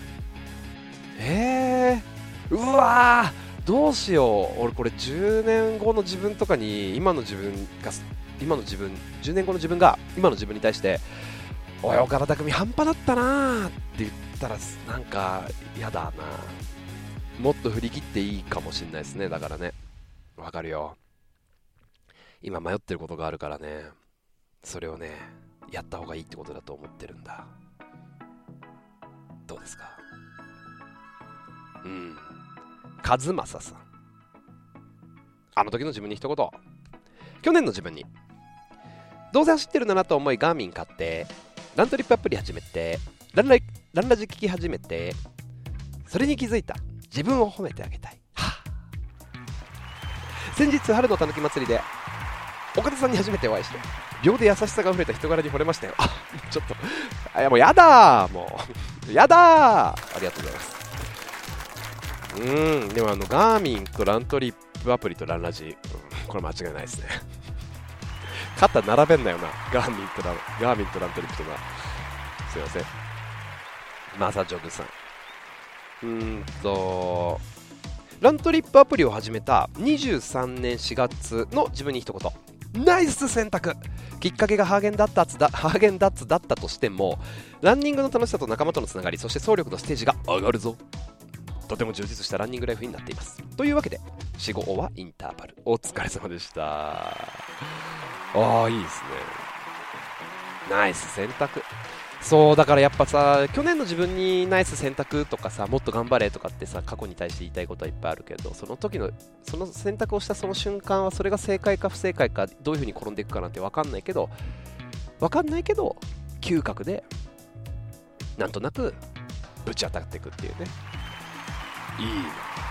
えー、うわーどうしよう、俺これじゅうねんごの自分とかに今の自分が今の自分じゅうねんごの自分が今の自分に対して、おい岡田匠半端だったなーって言ったらなんかやだな。もっと振り切っていいかもしれないですね。だからね、わかるよ、今迷ってることがあるからね、それをねやった方がいいってことだと思ってるんだ。どうですか。うん、和正さん、あの時の自分に一言。去年の自分に、どうせ走ってるならと思いガーミン買って、ラントリップアプリ始めて、ランラランラジ聞き始めて、それに気づいた自分を褒めてあげたい。はあ、先日春のたぬき祭りで岡田さんに初めてお会いして、秒で優しさが溢れた人柄に惚れましたよ。あ、ちょっとあ、いやもうやだー、もうやだー、ありがとうございます。うーん、でもあのガーミンとラントリップアプリとランラジ、うん、これ間違いないですね。肩並べんなよな、ガーミンとランガーミンとラントリップとな。すいません、マサジョグさん。うーんとラントリップアプリを始めたにじゅうさんねんしがつの自分に一言。ナイス選択。きっかけがハーゲンダッツだハーゲンダッツだったとしても、ランニングの楽しさと仲間とのつながり、そして走力のステージが上がるぞ。とても充実したランニングライフになっています。というわけでよん、ごはインターバル、お疲れ様でした。ああいいですね、ナイス選択。そうだからやっぱさ、去年の自分にナイス選択とかさ、もっと頑張れとかってさ、過去に対して言いたいことはいっぱいあるけど、その時のその選択をしたその瞬間は、それが正解か不正解か、どういう風に転んでいくかなんて分かんないけど分かんないけど嗅覚でなんとなくぶち当たっていくっていうね。いい。これちょ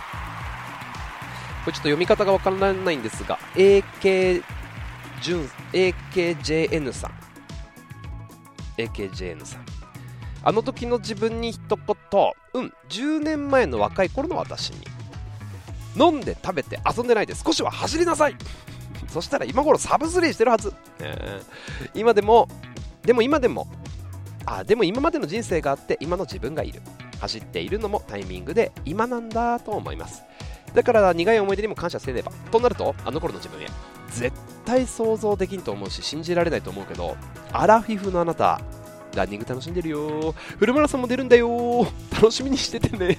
っと読み方が分からないんですが、 エーケー ジュン エーケージェーエヌ さん エーケージェーエヌ さん、あの時の自分に一言。うん、じゅうねんまえの若い頃の私に、飲んで食べて遊んでないで少しは走りなさいそしたら今頃サブスリーしてるはず、えー、今でもでも今でもあでも今までの人生があって、今の自分がいる。走っているのもタイミングで今なんだと思います。だから苦い思い出にも感謝せねばとなると、あの頃の自分へ絶対想像できんと思うし、信じられないと思うけど、アラフィフのあなた、ランニング楽しんでるよ。フルマラソンも出るんだよ。楽しみにしててね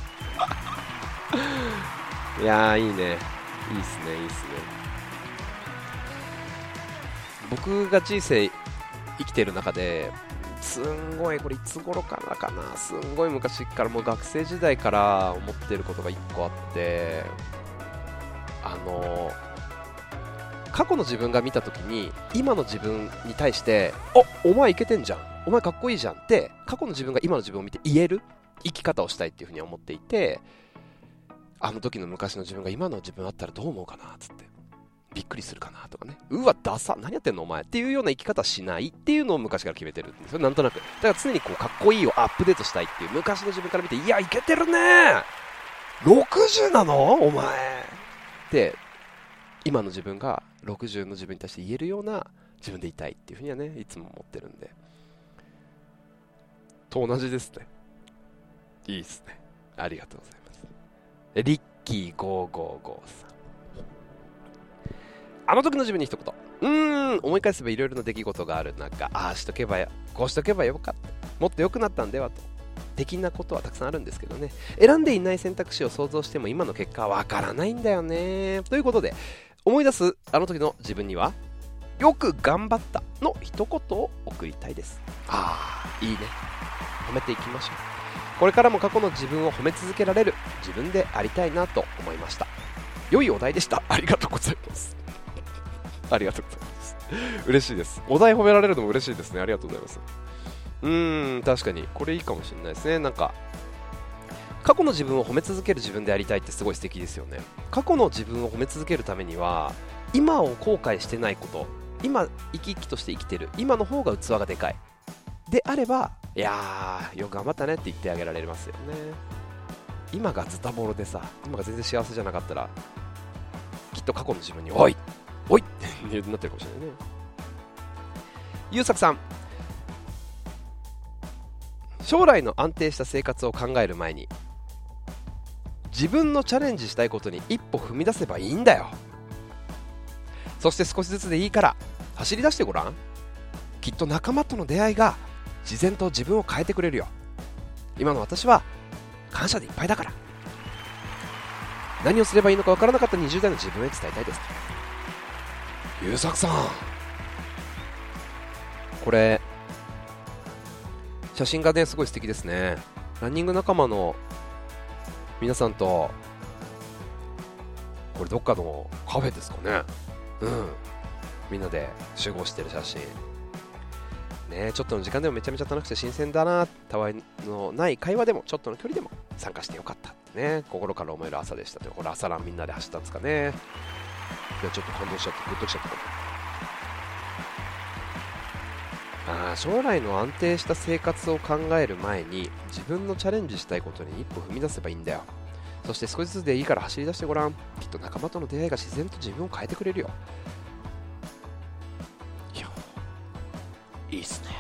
いやーいいね、いいっすね、いいっすね。僕が人生生きてる中で、すんごい、これいつ頃からかな、すんごい昔から、もう学生時代から思ってることがいっこあって、あの過去の自分が見た時に今の自分に対して、あ、お前いけてんじゃんっお前かっこいいじゃんって過去の自分が今の自分を見て言える生き方をしたいっていうふうに思っていて、あの時の昔の自分が今の自分あったらどう思うかなつって、びっくりするかなとかね、うわダサ何やってんのお前っていうような生き方しないっていうのを昔から決めてるんですよ、なんとなく。だから常にこうかっこいいをアップデートしたいっていう、昔の自分から見て、いやいけてるねろくじゅうなのお前って今の自分がろくじゅうの自分に対して言えるような自分でいたいっていうふうにはね、いつも思ってるんで、と同じですね。いいですね、ありがとうございます。リッキーごーごーごーさん、あの時の自分に一言、うーん思い返せばいろいろな出来事がある中、ああしとけばよこうしとけばよかった、もっと良くなったんではと的なことはたくさんあるんですけどね、選んでいない選択肢を想像しても今の結果はわからないんだよね。ということで思い出すあの時の自分には、よく頑張ったの一言を送りたいです。ああいいね、褒めていきましょう。これからも過去の自分を褒め続けられる自分でありたいなと思いました。良いお題でした。ありがとうございます。ありがとうございます。嬉しいです。お題褒められるのも嬉しいですね。ありがとうございます。うーん確かにこれいいかもしれないですね。なんか過去の自分を褒め続ける自分でありたいってすごい素敵ですよね。過去の自分を褒め続けるためには、今を後悔してないこと、今生き生きとして生きてる今の方が器がでかいであれば、いやーよく頑張ったねって言ってあげられますよね。今がズタボロでさ、今が全然幸せじゃなかったら、きっと過去の自分においおいってなってるかもしれないね。ゆうさくさん、将来の安定した生活を考える前に、自分のチャレンジしたいことに一歩踏み出せばいいんだよ。そして少しずつでいいから走り出してごらん。きっと仲間との出会いが自然と自分を変えてくれるよ。今の私は感謝でいっぱいだから。何をすればいいのかわからなかったにじゅう代の自分へ伝えたいです。ゆうさくさん、これ写真がねすごい素敵ですね。ランニング仲間の皆さんと、これどっかのカフェですかね。うん、みんなで集合してる写真ね。ちょっとの時間でもめちゃめちゃ楽しくて新鮮だな、たわいのない会話でもちょっとの距離でも参加してよかったね、心から思える朝でしたという。これ朝ランみんなで走ったんですかね。いやちょっと感動しちゃってグッときちゃったかも。あー、将来の安定した生活を考える前に自分のチャレンジしたいことに一歩踏み出せばいいんだよ。そして少しずつでいいから走り出してごらん。きっと仲間との出会いが自然と自分を変えてくれるよ。いやいいっすね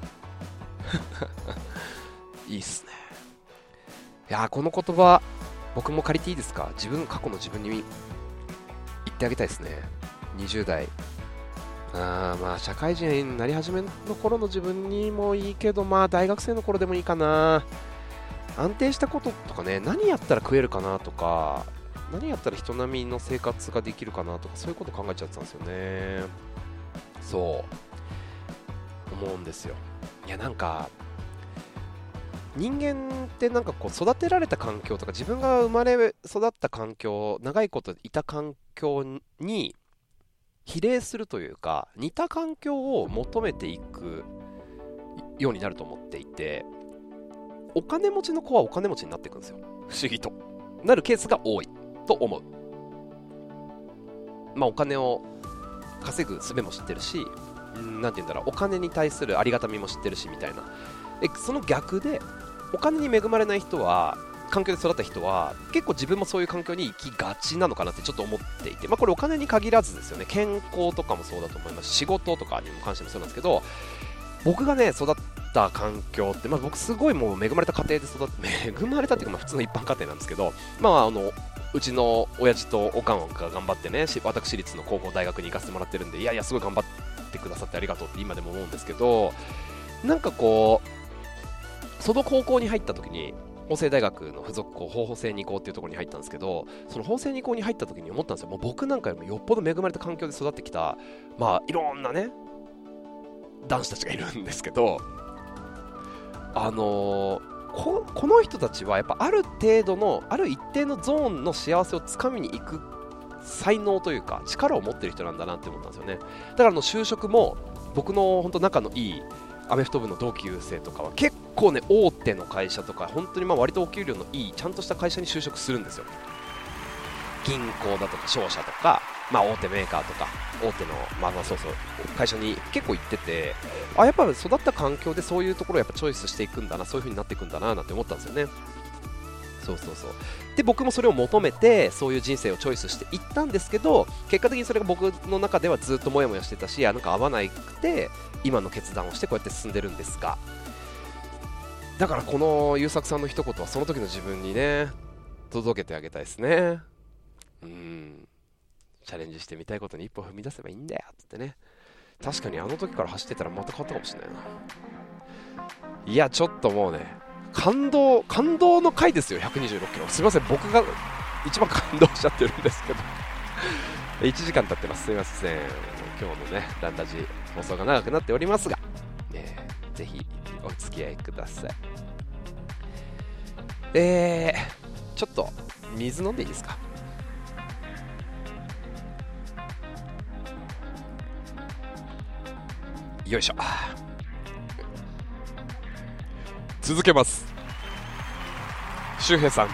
いいっすね。いやーこの言葉僕も借りていいですか。自分過去の自分に言ってあげたいですね。にじゅう代、あーまあ社会人になり始めの頃の自分にもいいけど、まあ大学生の頃でもいいかな。安定したこととかね、何やったら食えるかなとか、何やったら人並みの生活ができるかなとか、そういうこと考えちゃってたんですよね。そう思うんですよ。いやなんか人間ってなんかこう育てられた環境とか、自分が生まれ育った環境、長いこといた環境に比例するというか、似た環境を求めていくようになると思っていて、お金持ちの子はお金持ちになっていくんですよ。不思議となるケースが多いと思う。まあお金を稼ぐ術も知ってるし、なんて言うんだろう、お金に対するありがたみも知ってるしみたいな。でその逆でお金に恵まれない人は、環境で育った人は結構自分もそういう環境に行きがちなのかなってちょっと思っていて、まあこれお金に限らずですよね。健康とかもそうだと思いますし、仕事とかにも関してもそうなんですけど、僕がね育った環境って、まあ僕すごいもう恵まれた家庭で育って恵まれたっていうか、まあ普通の一般家庭なんですけど、まああのうちの親父とおかんが頑張ってね、私立の高校大学に行かせてもらってるんで、いやいやすごい頑張ってくださってありがとうって今でも思うんですけど、なんかこうその高校に入った時に、法政大学の付属校法政二高っていうところに入ったんですけど、その法政二高に入った時に思ったんですよ。もう僕なんかよりもよっぽど恵まれた環境で育ってきた、まあいろんなね男子たちがいるんですけど、あのー、こ, この人たちはやっぱある程度のある一定のゾーンの幸せをつかみに行く才能というか力を持ってる人なんだなって思ったんですよね。だからあの就職も僕の本当仲のいいアメフト部の同級生とかは結構ね大手の会社とか本当にまあ割とお給料のいいちゃんとした会社に就職するんですよ。銀行だとか商社とか、まあ、大手メーカーとか大手のまあまあそうそう会社に結構行ってて、あやっぱ育った環境でそういうところをやっぱチョイスしていくんだな、そういう風になっていくんだななんて思ったんですよね。そうそうそう。で僕もそれを求めてそういう人生をチョイスしていったんですけど、結果的にそれが僕の中ではずっとモヤモヤしてたし、なんか合わなくて今の決断をしてこうやって進んでるんですが、だからこの優作さんの一言はその時の自分にね届けてあげたいですね。うん、チャレンジしてみたいことに一歩踏み出せばいいんだよってね。確かにあの時から走ってたらまた変わったかもしれないな。いやちょっともうね感動感動の回ですよ。ひゃくにじゅうろっキロ、すいません僕が一番感動しちゃってるんですけどいちじかん経ってます、すいません。今日のねランラジ放送が長くなっておりますが、ね、ぜひお付き合いください。えー、ちょっと水飲んでいいですか。よいしょ。続けます。周平さん、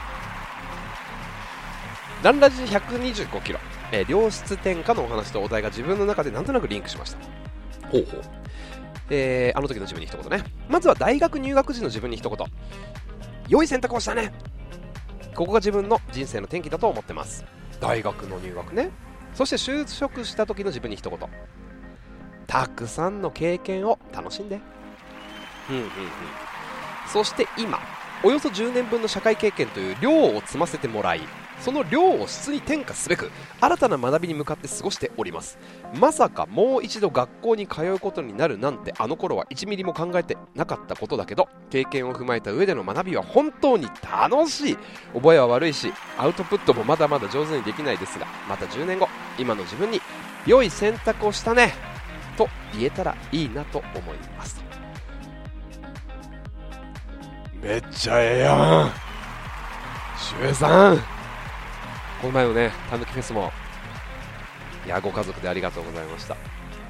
ランラジひゃくにじゅうごキロ、えー、良質転嫁のお話とお題が自分の中でなんとなくリンクしました。ほうほう。えー、あの時の自分に一言ね。まずは大学入学時の自分に一言。良い選択をしたね。ここが自分の人生の転機だと思ってます。大学の入学ね。そして就職した時の自分に一言。たくさんの経験を楽しんで。うんうんうん。そして今およそじゅうねんぶんの社会経験という量を積ませてもらい、その量を質に転嫁すべく新たな学びに向かって過ごしております。まさかもう一度学校に通うことになるなんてあの頃はいちミリも考えてなかったことだけど、経験を踏まえた上での学びは本当に楽しい。覚えは悪いしアウトプットもまだまだ上手にできないですが、またじゅうねんご今の自分に良い選択をしたねと言えたらいいなと思います。めっちゃええやん周平さん。この前のねたぬきフェスもいやご家族でありがとうございました。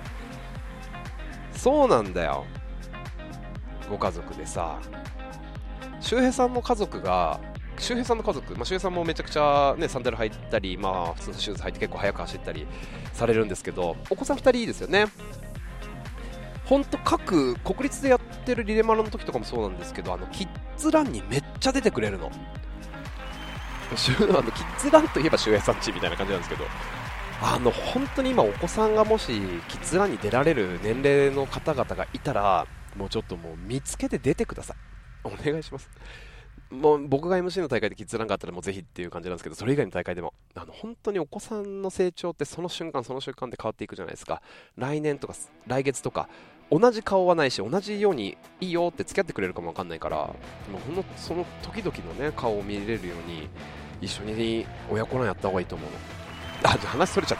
そうなんだよ、ご家族でさ、周平さんの家族が周平さんの家族、まあ、周平さんもめちゃくちゃ、ね、サンダル履いたり、まあ、普通のシューズ履いて結構速く走ったりされるんですけど、お子さんふたりいいですよね。ほんと各国立でやってるリレマラの時とかもそうなんですけど、あのキッズランにめっちゃ出てくれるの。あのキッズランといえば周平さんちみたいな感じなんですけど、あの本当に今お子さんがもしキッズランに出られる年齢の方々がいたら、もうちょっともう見つけて出てください、お願いします。もう僕が エムシー の大会でキッズランがあったらもうぜひっていう感じなんですけど、それ以外の大会でもあの本当にお子さんの成長ってその瞬間その瞬間で変わっていくじゃないですか。来年とか来月とか同じ顔はないし、同じようにいいよって付き合ってくれるかもわかんないから、もうほんのその時々のね顔を見れるように一緒に親子欄やった方がいいと思うの。あ、じゃあ話それちゃった。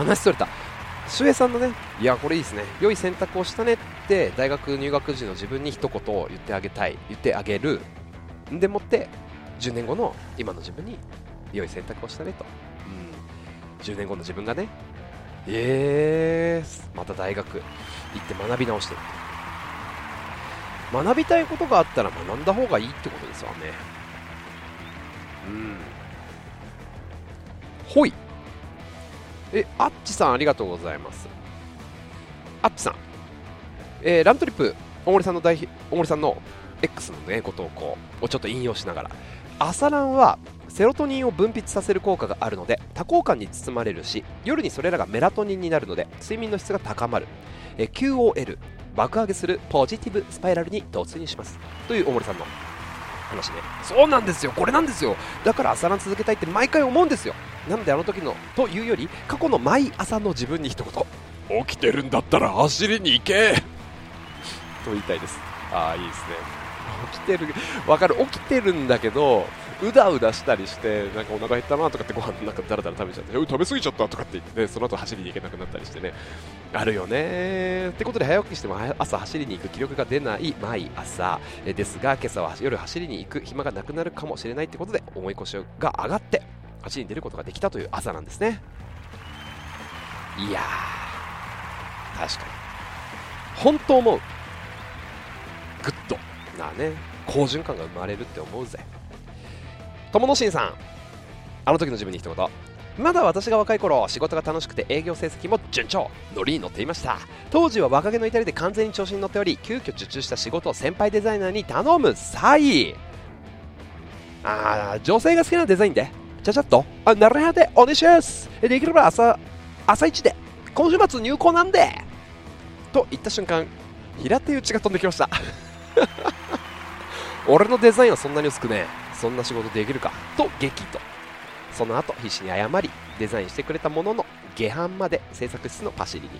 話それた。周平さんのね、いやこれいいですね、良い選択をしたねって大学入学時の自分に一言言ってあげたい、言ってあげるんでもってじゅうねんごの今の自分に良い選択をしたねと、うん、じゅうねんごの自分がね、えー、また大学行って学び直してる、学びたいことがあったら学んだ方がいいってことですわね。うん、ほい。え、あっちさんありがとうございます。あっちさん、えー、ラントリップ大森さんの大大森さんの X のねご投稿をちょっと引用しながら、朝ランはセロトニンを分泌させる効果があるので多幸感に包まれるし、夜にそれらがメラトニンになるので睡眠の質が高まる、えー、キューオーエル 爆上げするポジティブスパイラルに突入しますという大森さんの話ね。そうなんですよ、これなんですよ。だから朝ラン続けたいって毎回思うんですよ。なのであの時のというより過去の毎朝の自分に一言、 起きてるんだったら走りに行けと言いたいです。ああいいですね。起きてる、わかる、起きてるんだけどうだうだしたりして、なんかお腹減ったなとかってご飯なんかだらだら食べちゃって、食べ過ぎちゃったとかって言って、ね、その後走りに行けなくなったりしてね、あるよねってことで早起きしても朝走りに行く気力が出ない毎朝ですが、今朝は夜走りに行く暇がなくなるかもしれないってことで重い腰が上がって走りに出ることができたという朝なんですね。いやー確かに本当思う。グッドなね好循環が生まれるって思うぜ。友野真さん、あの時の自分に一言。まだ私が若い頃、仕事が楽しくて営業成績も順調、ノリに乗っていました。当時は若気の至りで完全に調子に乗っており、急遽受注した仕事を先輩デザイナーに頼む際、あー、女性が好きなデザインでちゃちゃっと、あ、なるほどお願いします、できれば朝朝一で今週末入稿なんでと言った瞬間、平手打ちが飛んできました俺のデザインはそんなに薄くねえ、そんな仕事できるかと激怒。その後必死に謝りデザインしてくれたものの、下半まで制作室のパシリに。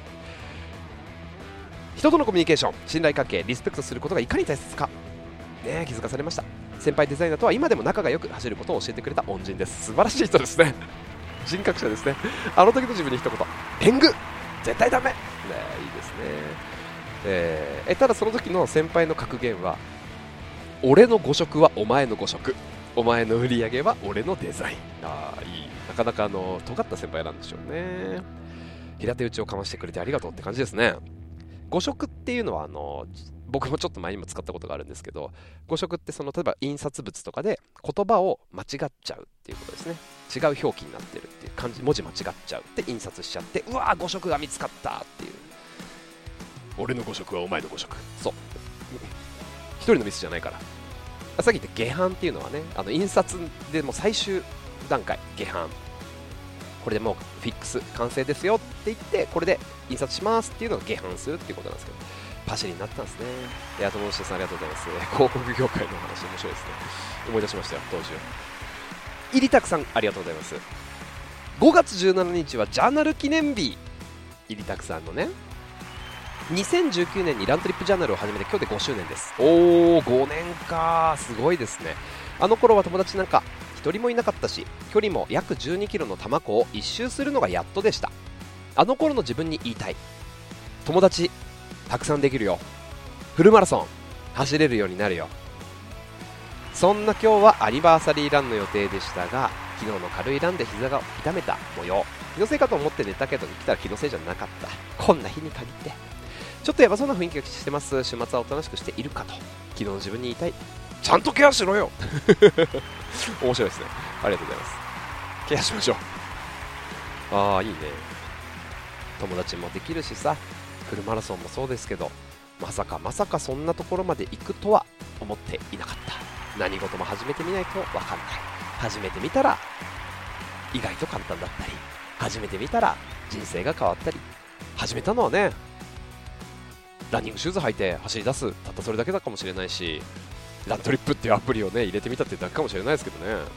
人とのコミュニケーション、信頼関係、リスペクトすることがいかに大切か、ね、気づかされました。先輩デザイナーとは今でも仲が良く、走ることを教えてくれた恩人です。素晴らしい人ですね人格者ですね。あの時の自分に一言、天狗絶対ダメ、ね、いいですね。えー、えただその時の先輩の格言は、俺の誤色はお前の誤色、お前の売り上げは俺のデザイン。ああ、いい。なかなかあの尖った先輩なんでしょうね。平手打ちをかましてくれてありがとうって感じですね。誤色っていうのはあの僕もちょっと前にも使ったことがあるんですけど、誤色ってその例えば印刷物とかで言葉を間違っちゃうっていうことですね。違う表記になってるっていう漢字、文字間違っちゃうって印刷しちゃって、うわー誤色が見つかったっていう。 俺の誤色はお前の誤色。 そう、一人のミスじゃないから。さっき言った下版っていうのはね、あの印刷でも最終段階、下版、これでもうフィックス完成ですよって言って、これで印刷しますっていうのを下版するっていうことなんですけど、パシリになったんですね。いや、友達さんありがとうございます。広告業界の話面白いですね。思い出しましたよ、当時を。入りたくさんありがとうございます。ごがつじゅうしちにちはジャーナル記念日、入りたくさんのね。にせんじゅうきゅうねんにラントリップジャーナルを始めて今日でごしゅうねんです。おー、ごねんか、すごいですね。あの頃は友達なんか一人もいなかったし、距離も約じゅうにキロの多摩湖を一周するのがやっとでした。あの頃の自分に言いたい。友達たくさんできるよ。フルマラソン走れるようになるよ。そんな今日はアニバーサリーランの予定でしたが、昨日の軽いランで膝が痛めた模様。気のせいかと思って寝たけど来たら気のせいじゃなかった。こんな日に限ってちょっとやばそうな雰囲気がしてます。週末はおとなしくしているかと昨日の自分に言いたい。ちゃんとケアしろよ面白いですね。ありがとうございます。ケアしましょう。ああ、いいね。友達もできるしさ、フルマラソンもそうですけど、まさかまさかそんなところまで行くとは思っていなかった。何事も始めてみないと分かんない。始めてみたら意外と簡単だったり、始めてみたら人生が変わったり。始めたのはね、ランニングシューズ履いて走り出す、たったそれだけだかもしれないし、ラントリップっていうアプリをね入れてみたってだけかもしれないですけどね。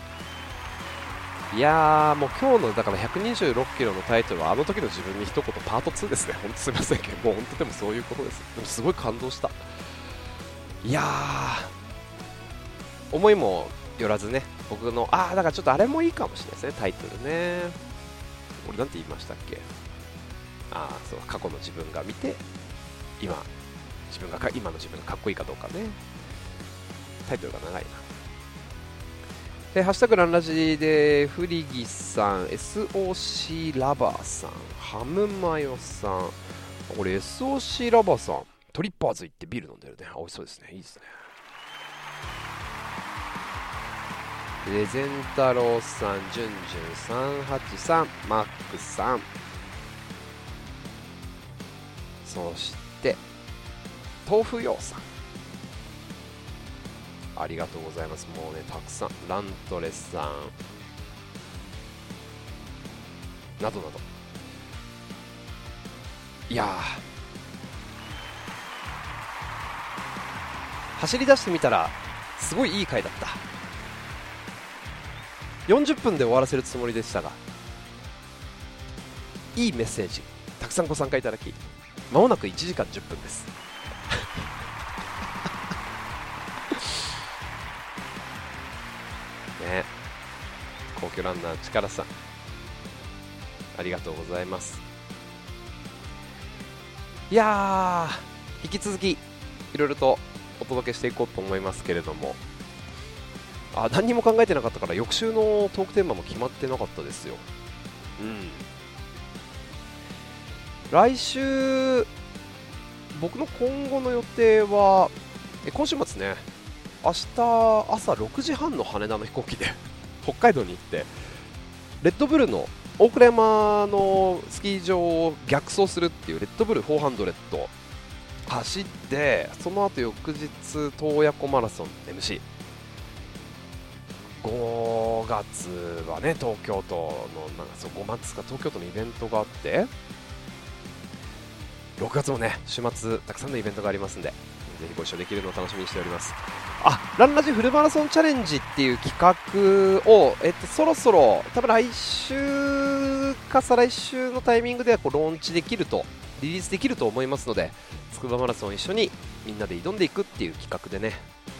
いやー、もう今日のだからひゃくにじゅうろっキロのタイトルはあの時の自分に一言パートツーですね。ほんとすいませんけど、もう本当でもそういうことです。でもすごい感動した。いやー、思いもよらずね、僕のあーだからちょっとあれもいいかもしれないですね、タイトルね。俺なんて言いましたっけ。あーそう、過去の自分が見て今自分がか今の自分がかっこいいかどうかね。タイトルが長いな。えー、ハッシュタグランラジでフリギさん、 エスオーシー ラバーさん、ハムマヨさん、これ エスオーシー ラバーさんトリッパーズ行ってビール飲んでるね。美味しそうですね。いいですね。レゼン太郎さん、ジュンジュンさんはちさん、マックさん、そして豆腐用さん、ありがとうございます。もうね、たくさん、ラントレスさんなどなど、いやー、走り出してみたらすごいいい回だった。よんじゅっぷんで終わらせるつもりでしたが、いいメッセージたくさんご参加いただき、まもなくいちじかんじゅっぷんですね、皇居ランナー力さん、ありがとうございます。いやー、引き続きいろいろとお届けしていこうと思いますけれども、あ、何にも考えてなかったから翌週のトークテーマも決まってなかったですよ。うん、来週僕の今後の予定はえ今週末ね、明日朝ろくじはんの羽田の飛行機で北海道に行って、レッドブルの大倉山のスキー場を逆走するっていうレッドブルよんひゃく走って、その後翌日洞爺湖マラソン エムシー、ごがつはね東京都のなんかそうごがつか東京都のイベントがあって、ろくがつもね週末たくさんのイベントがありますんで、ぜひご一緒できるのを楽しみにしております。あ、ランラジフルマラソンチャレンジっていう企画を、えっと、そろそろ多分来週か再来週のタイミングではこうローンチできるとリリースできると思いますので、つくばマラソン一緒にみんなで挑んでいくっていう企画でね、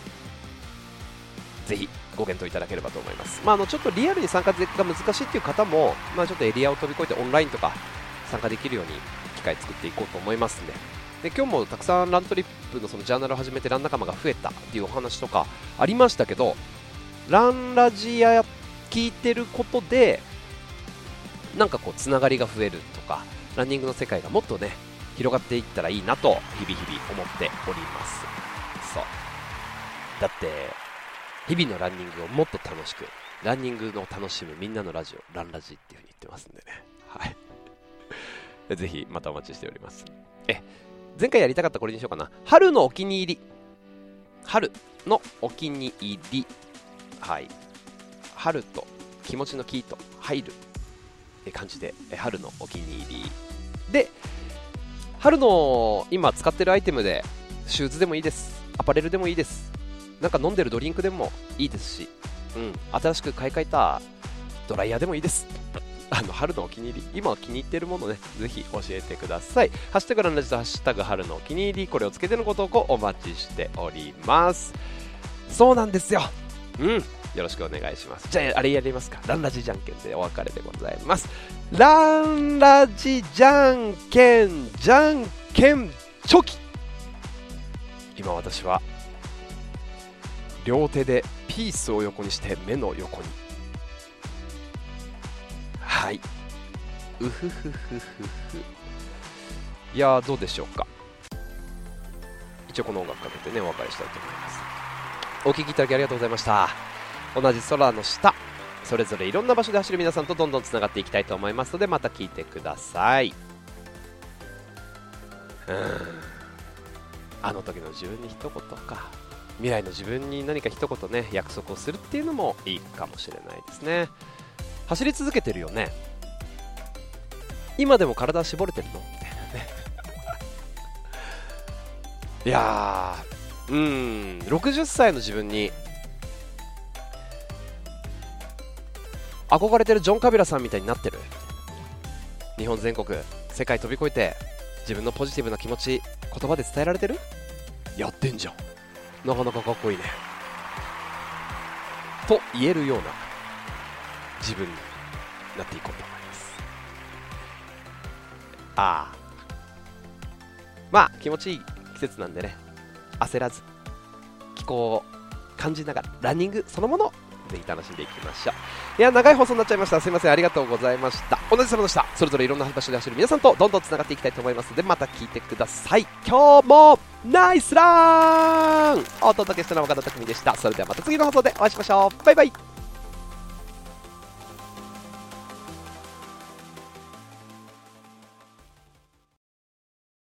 ぜひご検討いただければと思います。まあ、あのちょっとリアルに参加が難しいっていう方も、まあ、ちょっとエリアを飛び越えてオンラインとか参加できるように機会作っていこうと思いますんで、で今日もたくさんラントリップのそのジャーナルを始めてラン仲間が増えたっていうお話とかありましたけど、ランラジや聞いてることでなんかこうつながりが増えるとか、ランニングの世界がもっとね広がっていったらいいなと日々日々思っております。そうだって日々のランニングをもっと楽しく、ランニングの楽しむみんなのラジオ、ランラジっていう風に言ってますんでね、はいぜひまたお待ちしております。え前回やりたかったこれにしようかな。春のお気に入り、春のお気に入り、はい、春と気持ちのキーと入るえ感じで、え春のお気に入りで、春の今使ってるアイテムでシューズでもいいです、アパレルでもいいです、なんか飲んでるドリンクでもいいですし、うん、新しく買い替えたドライヤーでもいいです。あの春のお気に入り、今気に入っているものね、ぜひ教えてください。ハッシュタグランラジとハッシュタグ春のお気に入り、これをつけてのご投稿お待ちしております。そうなんですよ、うん、よろしくお願いします。じゃああれやりますか、ランラジじゃんけんでお別れでございます。ランラジじゃんけんじゃんけんチョキ。今私は両手でピースを横にして目の横に、はい、うふふふふふ。いやーどうでしょうか。一応この音楽かけてねお別れしたいと思います。お聞きいただきありがとうございました。同じ空の下、それぞれいろんな場所で走る皆さんとどんどんつながっていきたいと思いますので、また聞いてください。うーん、あの時の自分に一言か、未来の自分に何か一言ね約束をするっていうのもいいかもしれないですね。走り続けてるよね、今でも体絞れてるのみたいなねいやー、うーん、ろくじゅっさいの自分に憧れてるジョン・カビラさんみたいになってる。日本全国世界飛び越えて自分のポジティブな気持ち言葉で伝えられてる。やってんじゃん、なかなかかっこいいねと言えるような自分になっていこうと思います。ああ、まあ気持ちいい季節なんでね、焦らず気候を感じながらランニングそのものぜひ楽しんでいきましょう。いや長い放送になっちゃいました、すいません、ありがとうございました。同じ様でした。それぞれいろんな場所で走る皆さんとどんどんつながっていきたいと思いますので、また聞いてください。今日もナイスランお届けしたのは岡田匠でした。それではまた次の放送でお会いしましょう。バイバイ。